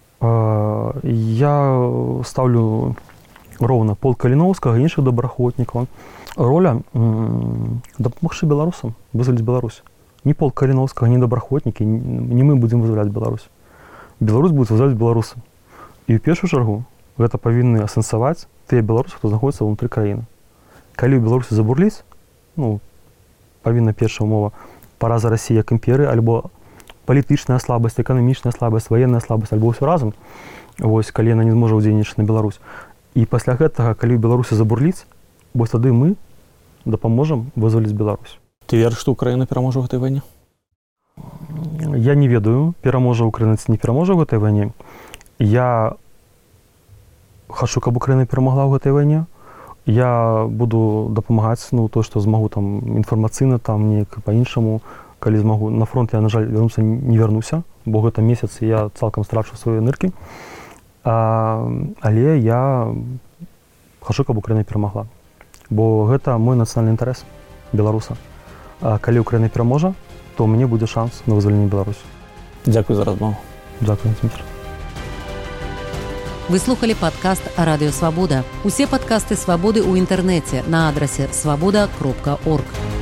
Я ставлю роўна полк Каліноўскага і іншых добраахвотнікаў. Роля дапамагчы беларусам вызваліць Беларусь. Ні полк Каліноўскага, ні добраахвотнікі, не мы будзем вызваляць Беларусь. Беларусь будзе вызваляць беларусы. І ў першую чаргу гэта павінны асэнсаваць тыя беларусы, хто знаходзіцца ўнутры краіны. Калі ў Беларусі забурліць, павінна першая умова параза Расіі як імперыі, альбо палітычная слабасць, эканамічная слабасць, ваенная слабасць, альбо ўсё разам, вось, калі яна не зможа ўдзейнічаць на Беларусь. І пасля гэтага, калі ў Беларусі забурліць, вось тады мы дапаможам вызваліць Беларусь. Ты верыш, што Украіна пераможа ў гэтай вайне? Я не ведаю, пераможа Украіна ці не пераможа ў гэтай вайне. Я хачу, каб Украіна перамагла ў гэтай вайне. Я буду дапамагаць, то, што змагу там інфармацыйна, там неяк па-іншаму. Калі змагу, на фронт я, на жаль, не вярнуся, бо гэта месяц, і я цалкам страчу свае энергі. Але я хачу, каб Украіна перамагла. Бо гэта мой нацыянальны інтарэс беларуса. Калі Украіна пераможа, то ў мяне будзе шанс на вызваленне Беларусі. Дзякуй за размову. Дзякуй, Дмітрий. Вы слухали падкаст «Радыё Свабода». Усе падкасты «Свабоды» ў інтэрнэце на адрасе swaboda.org.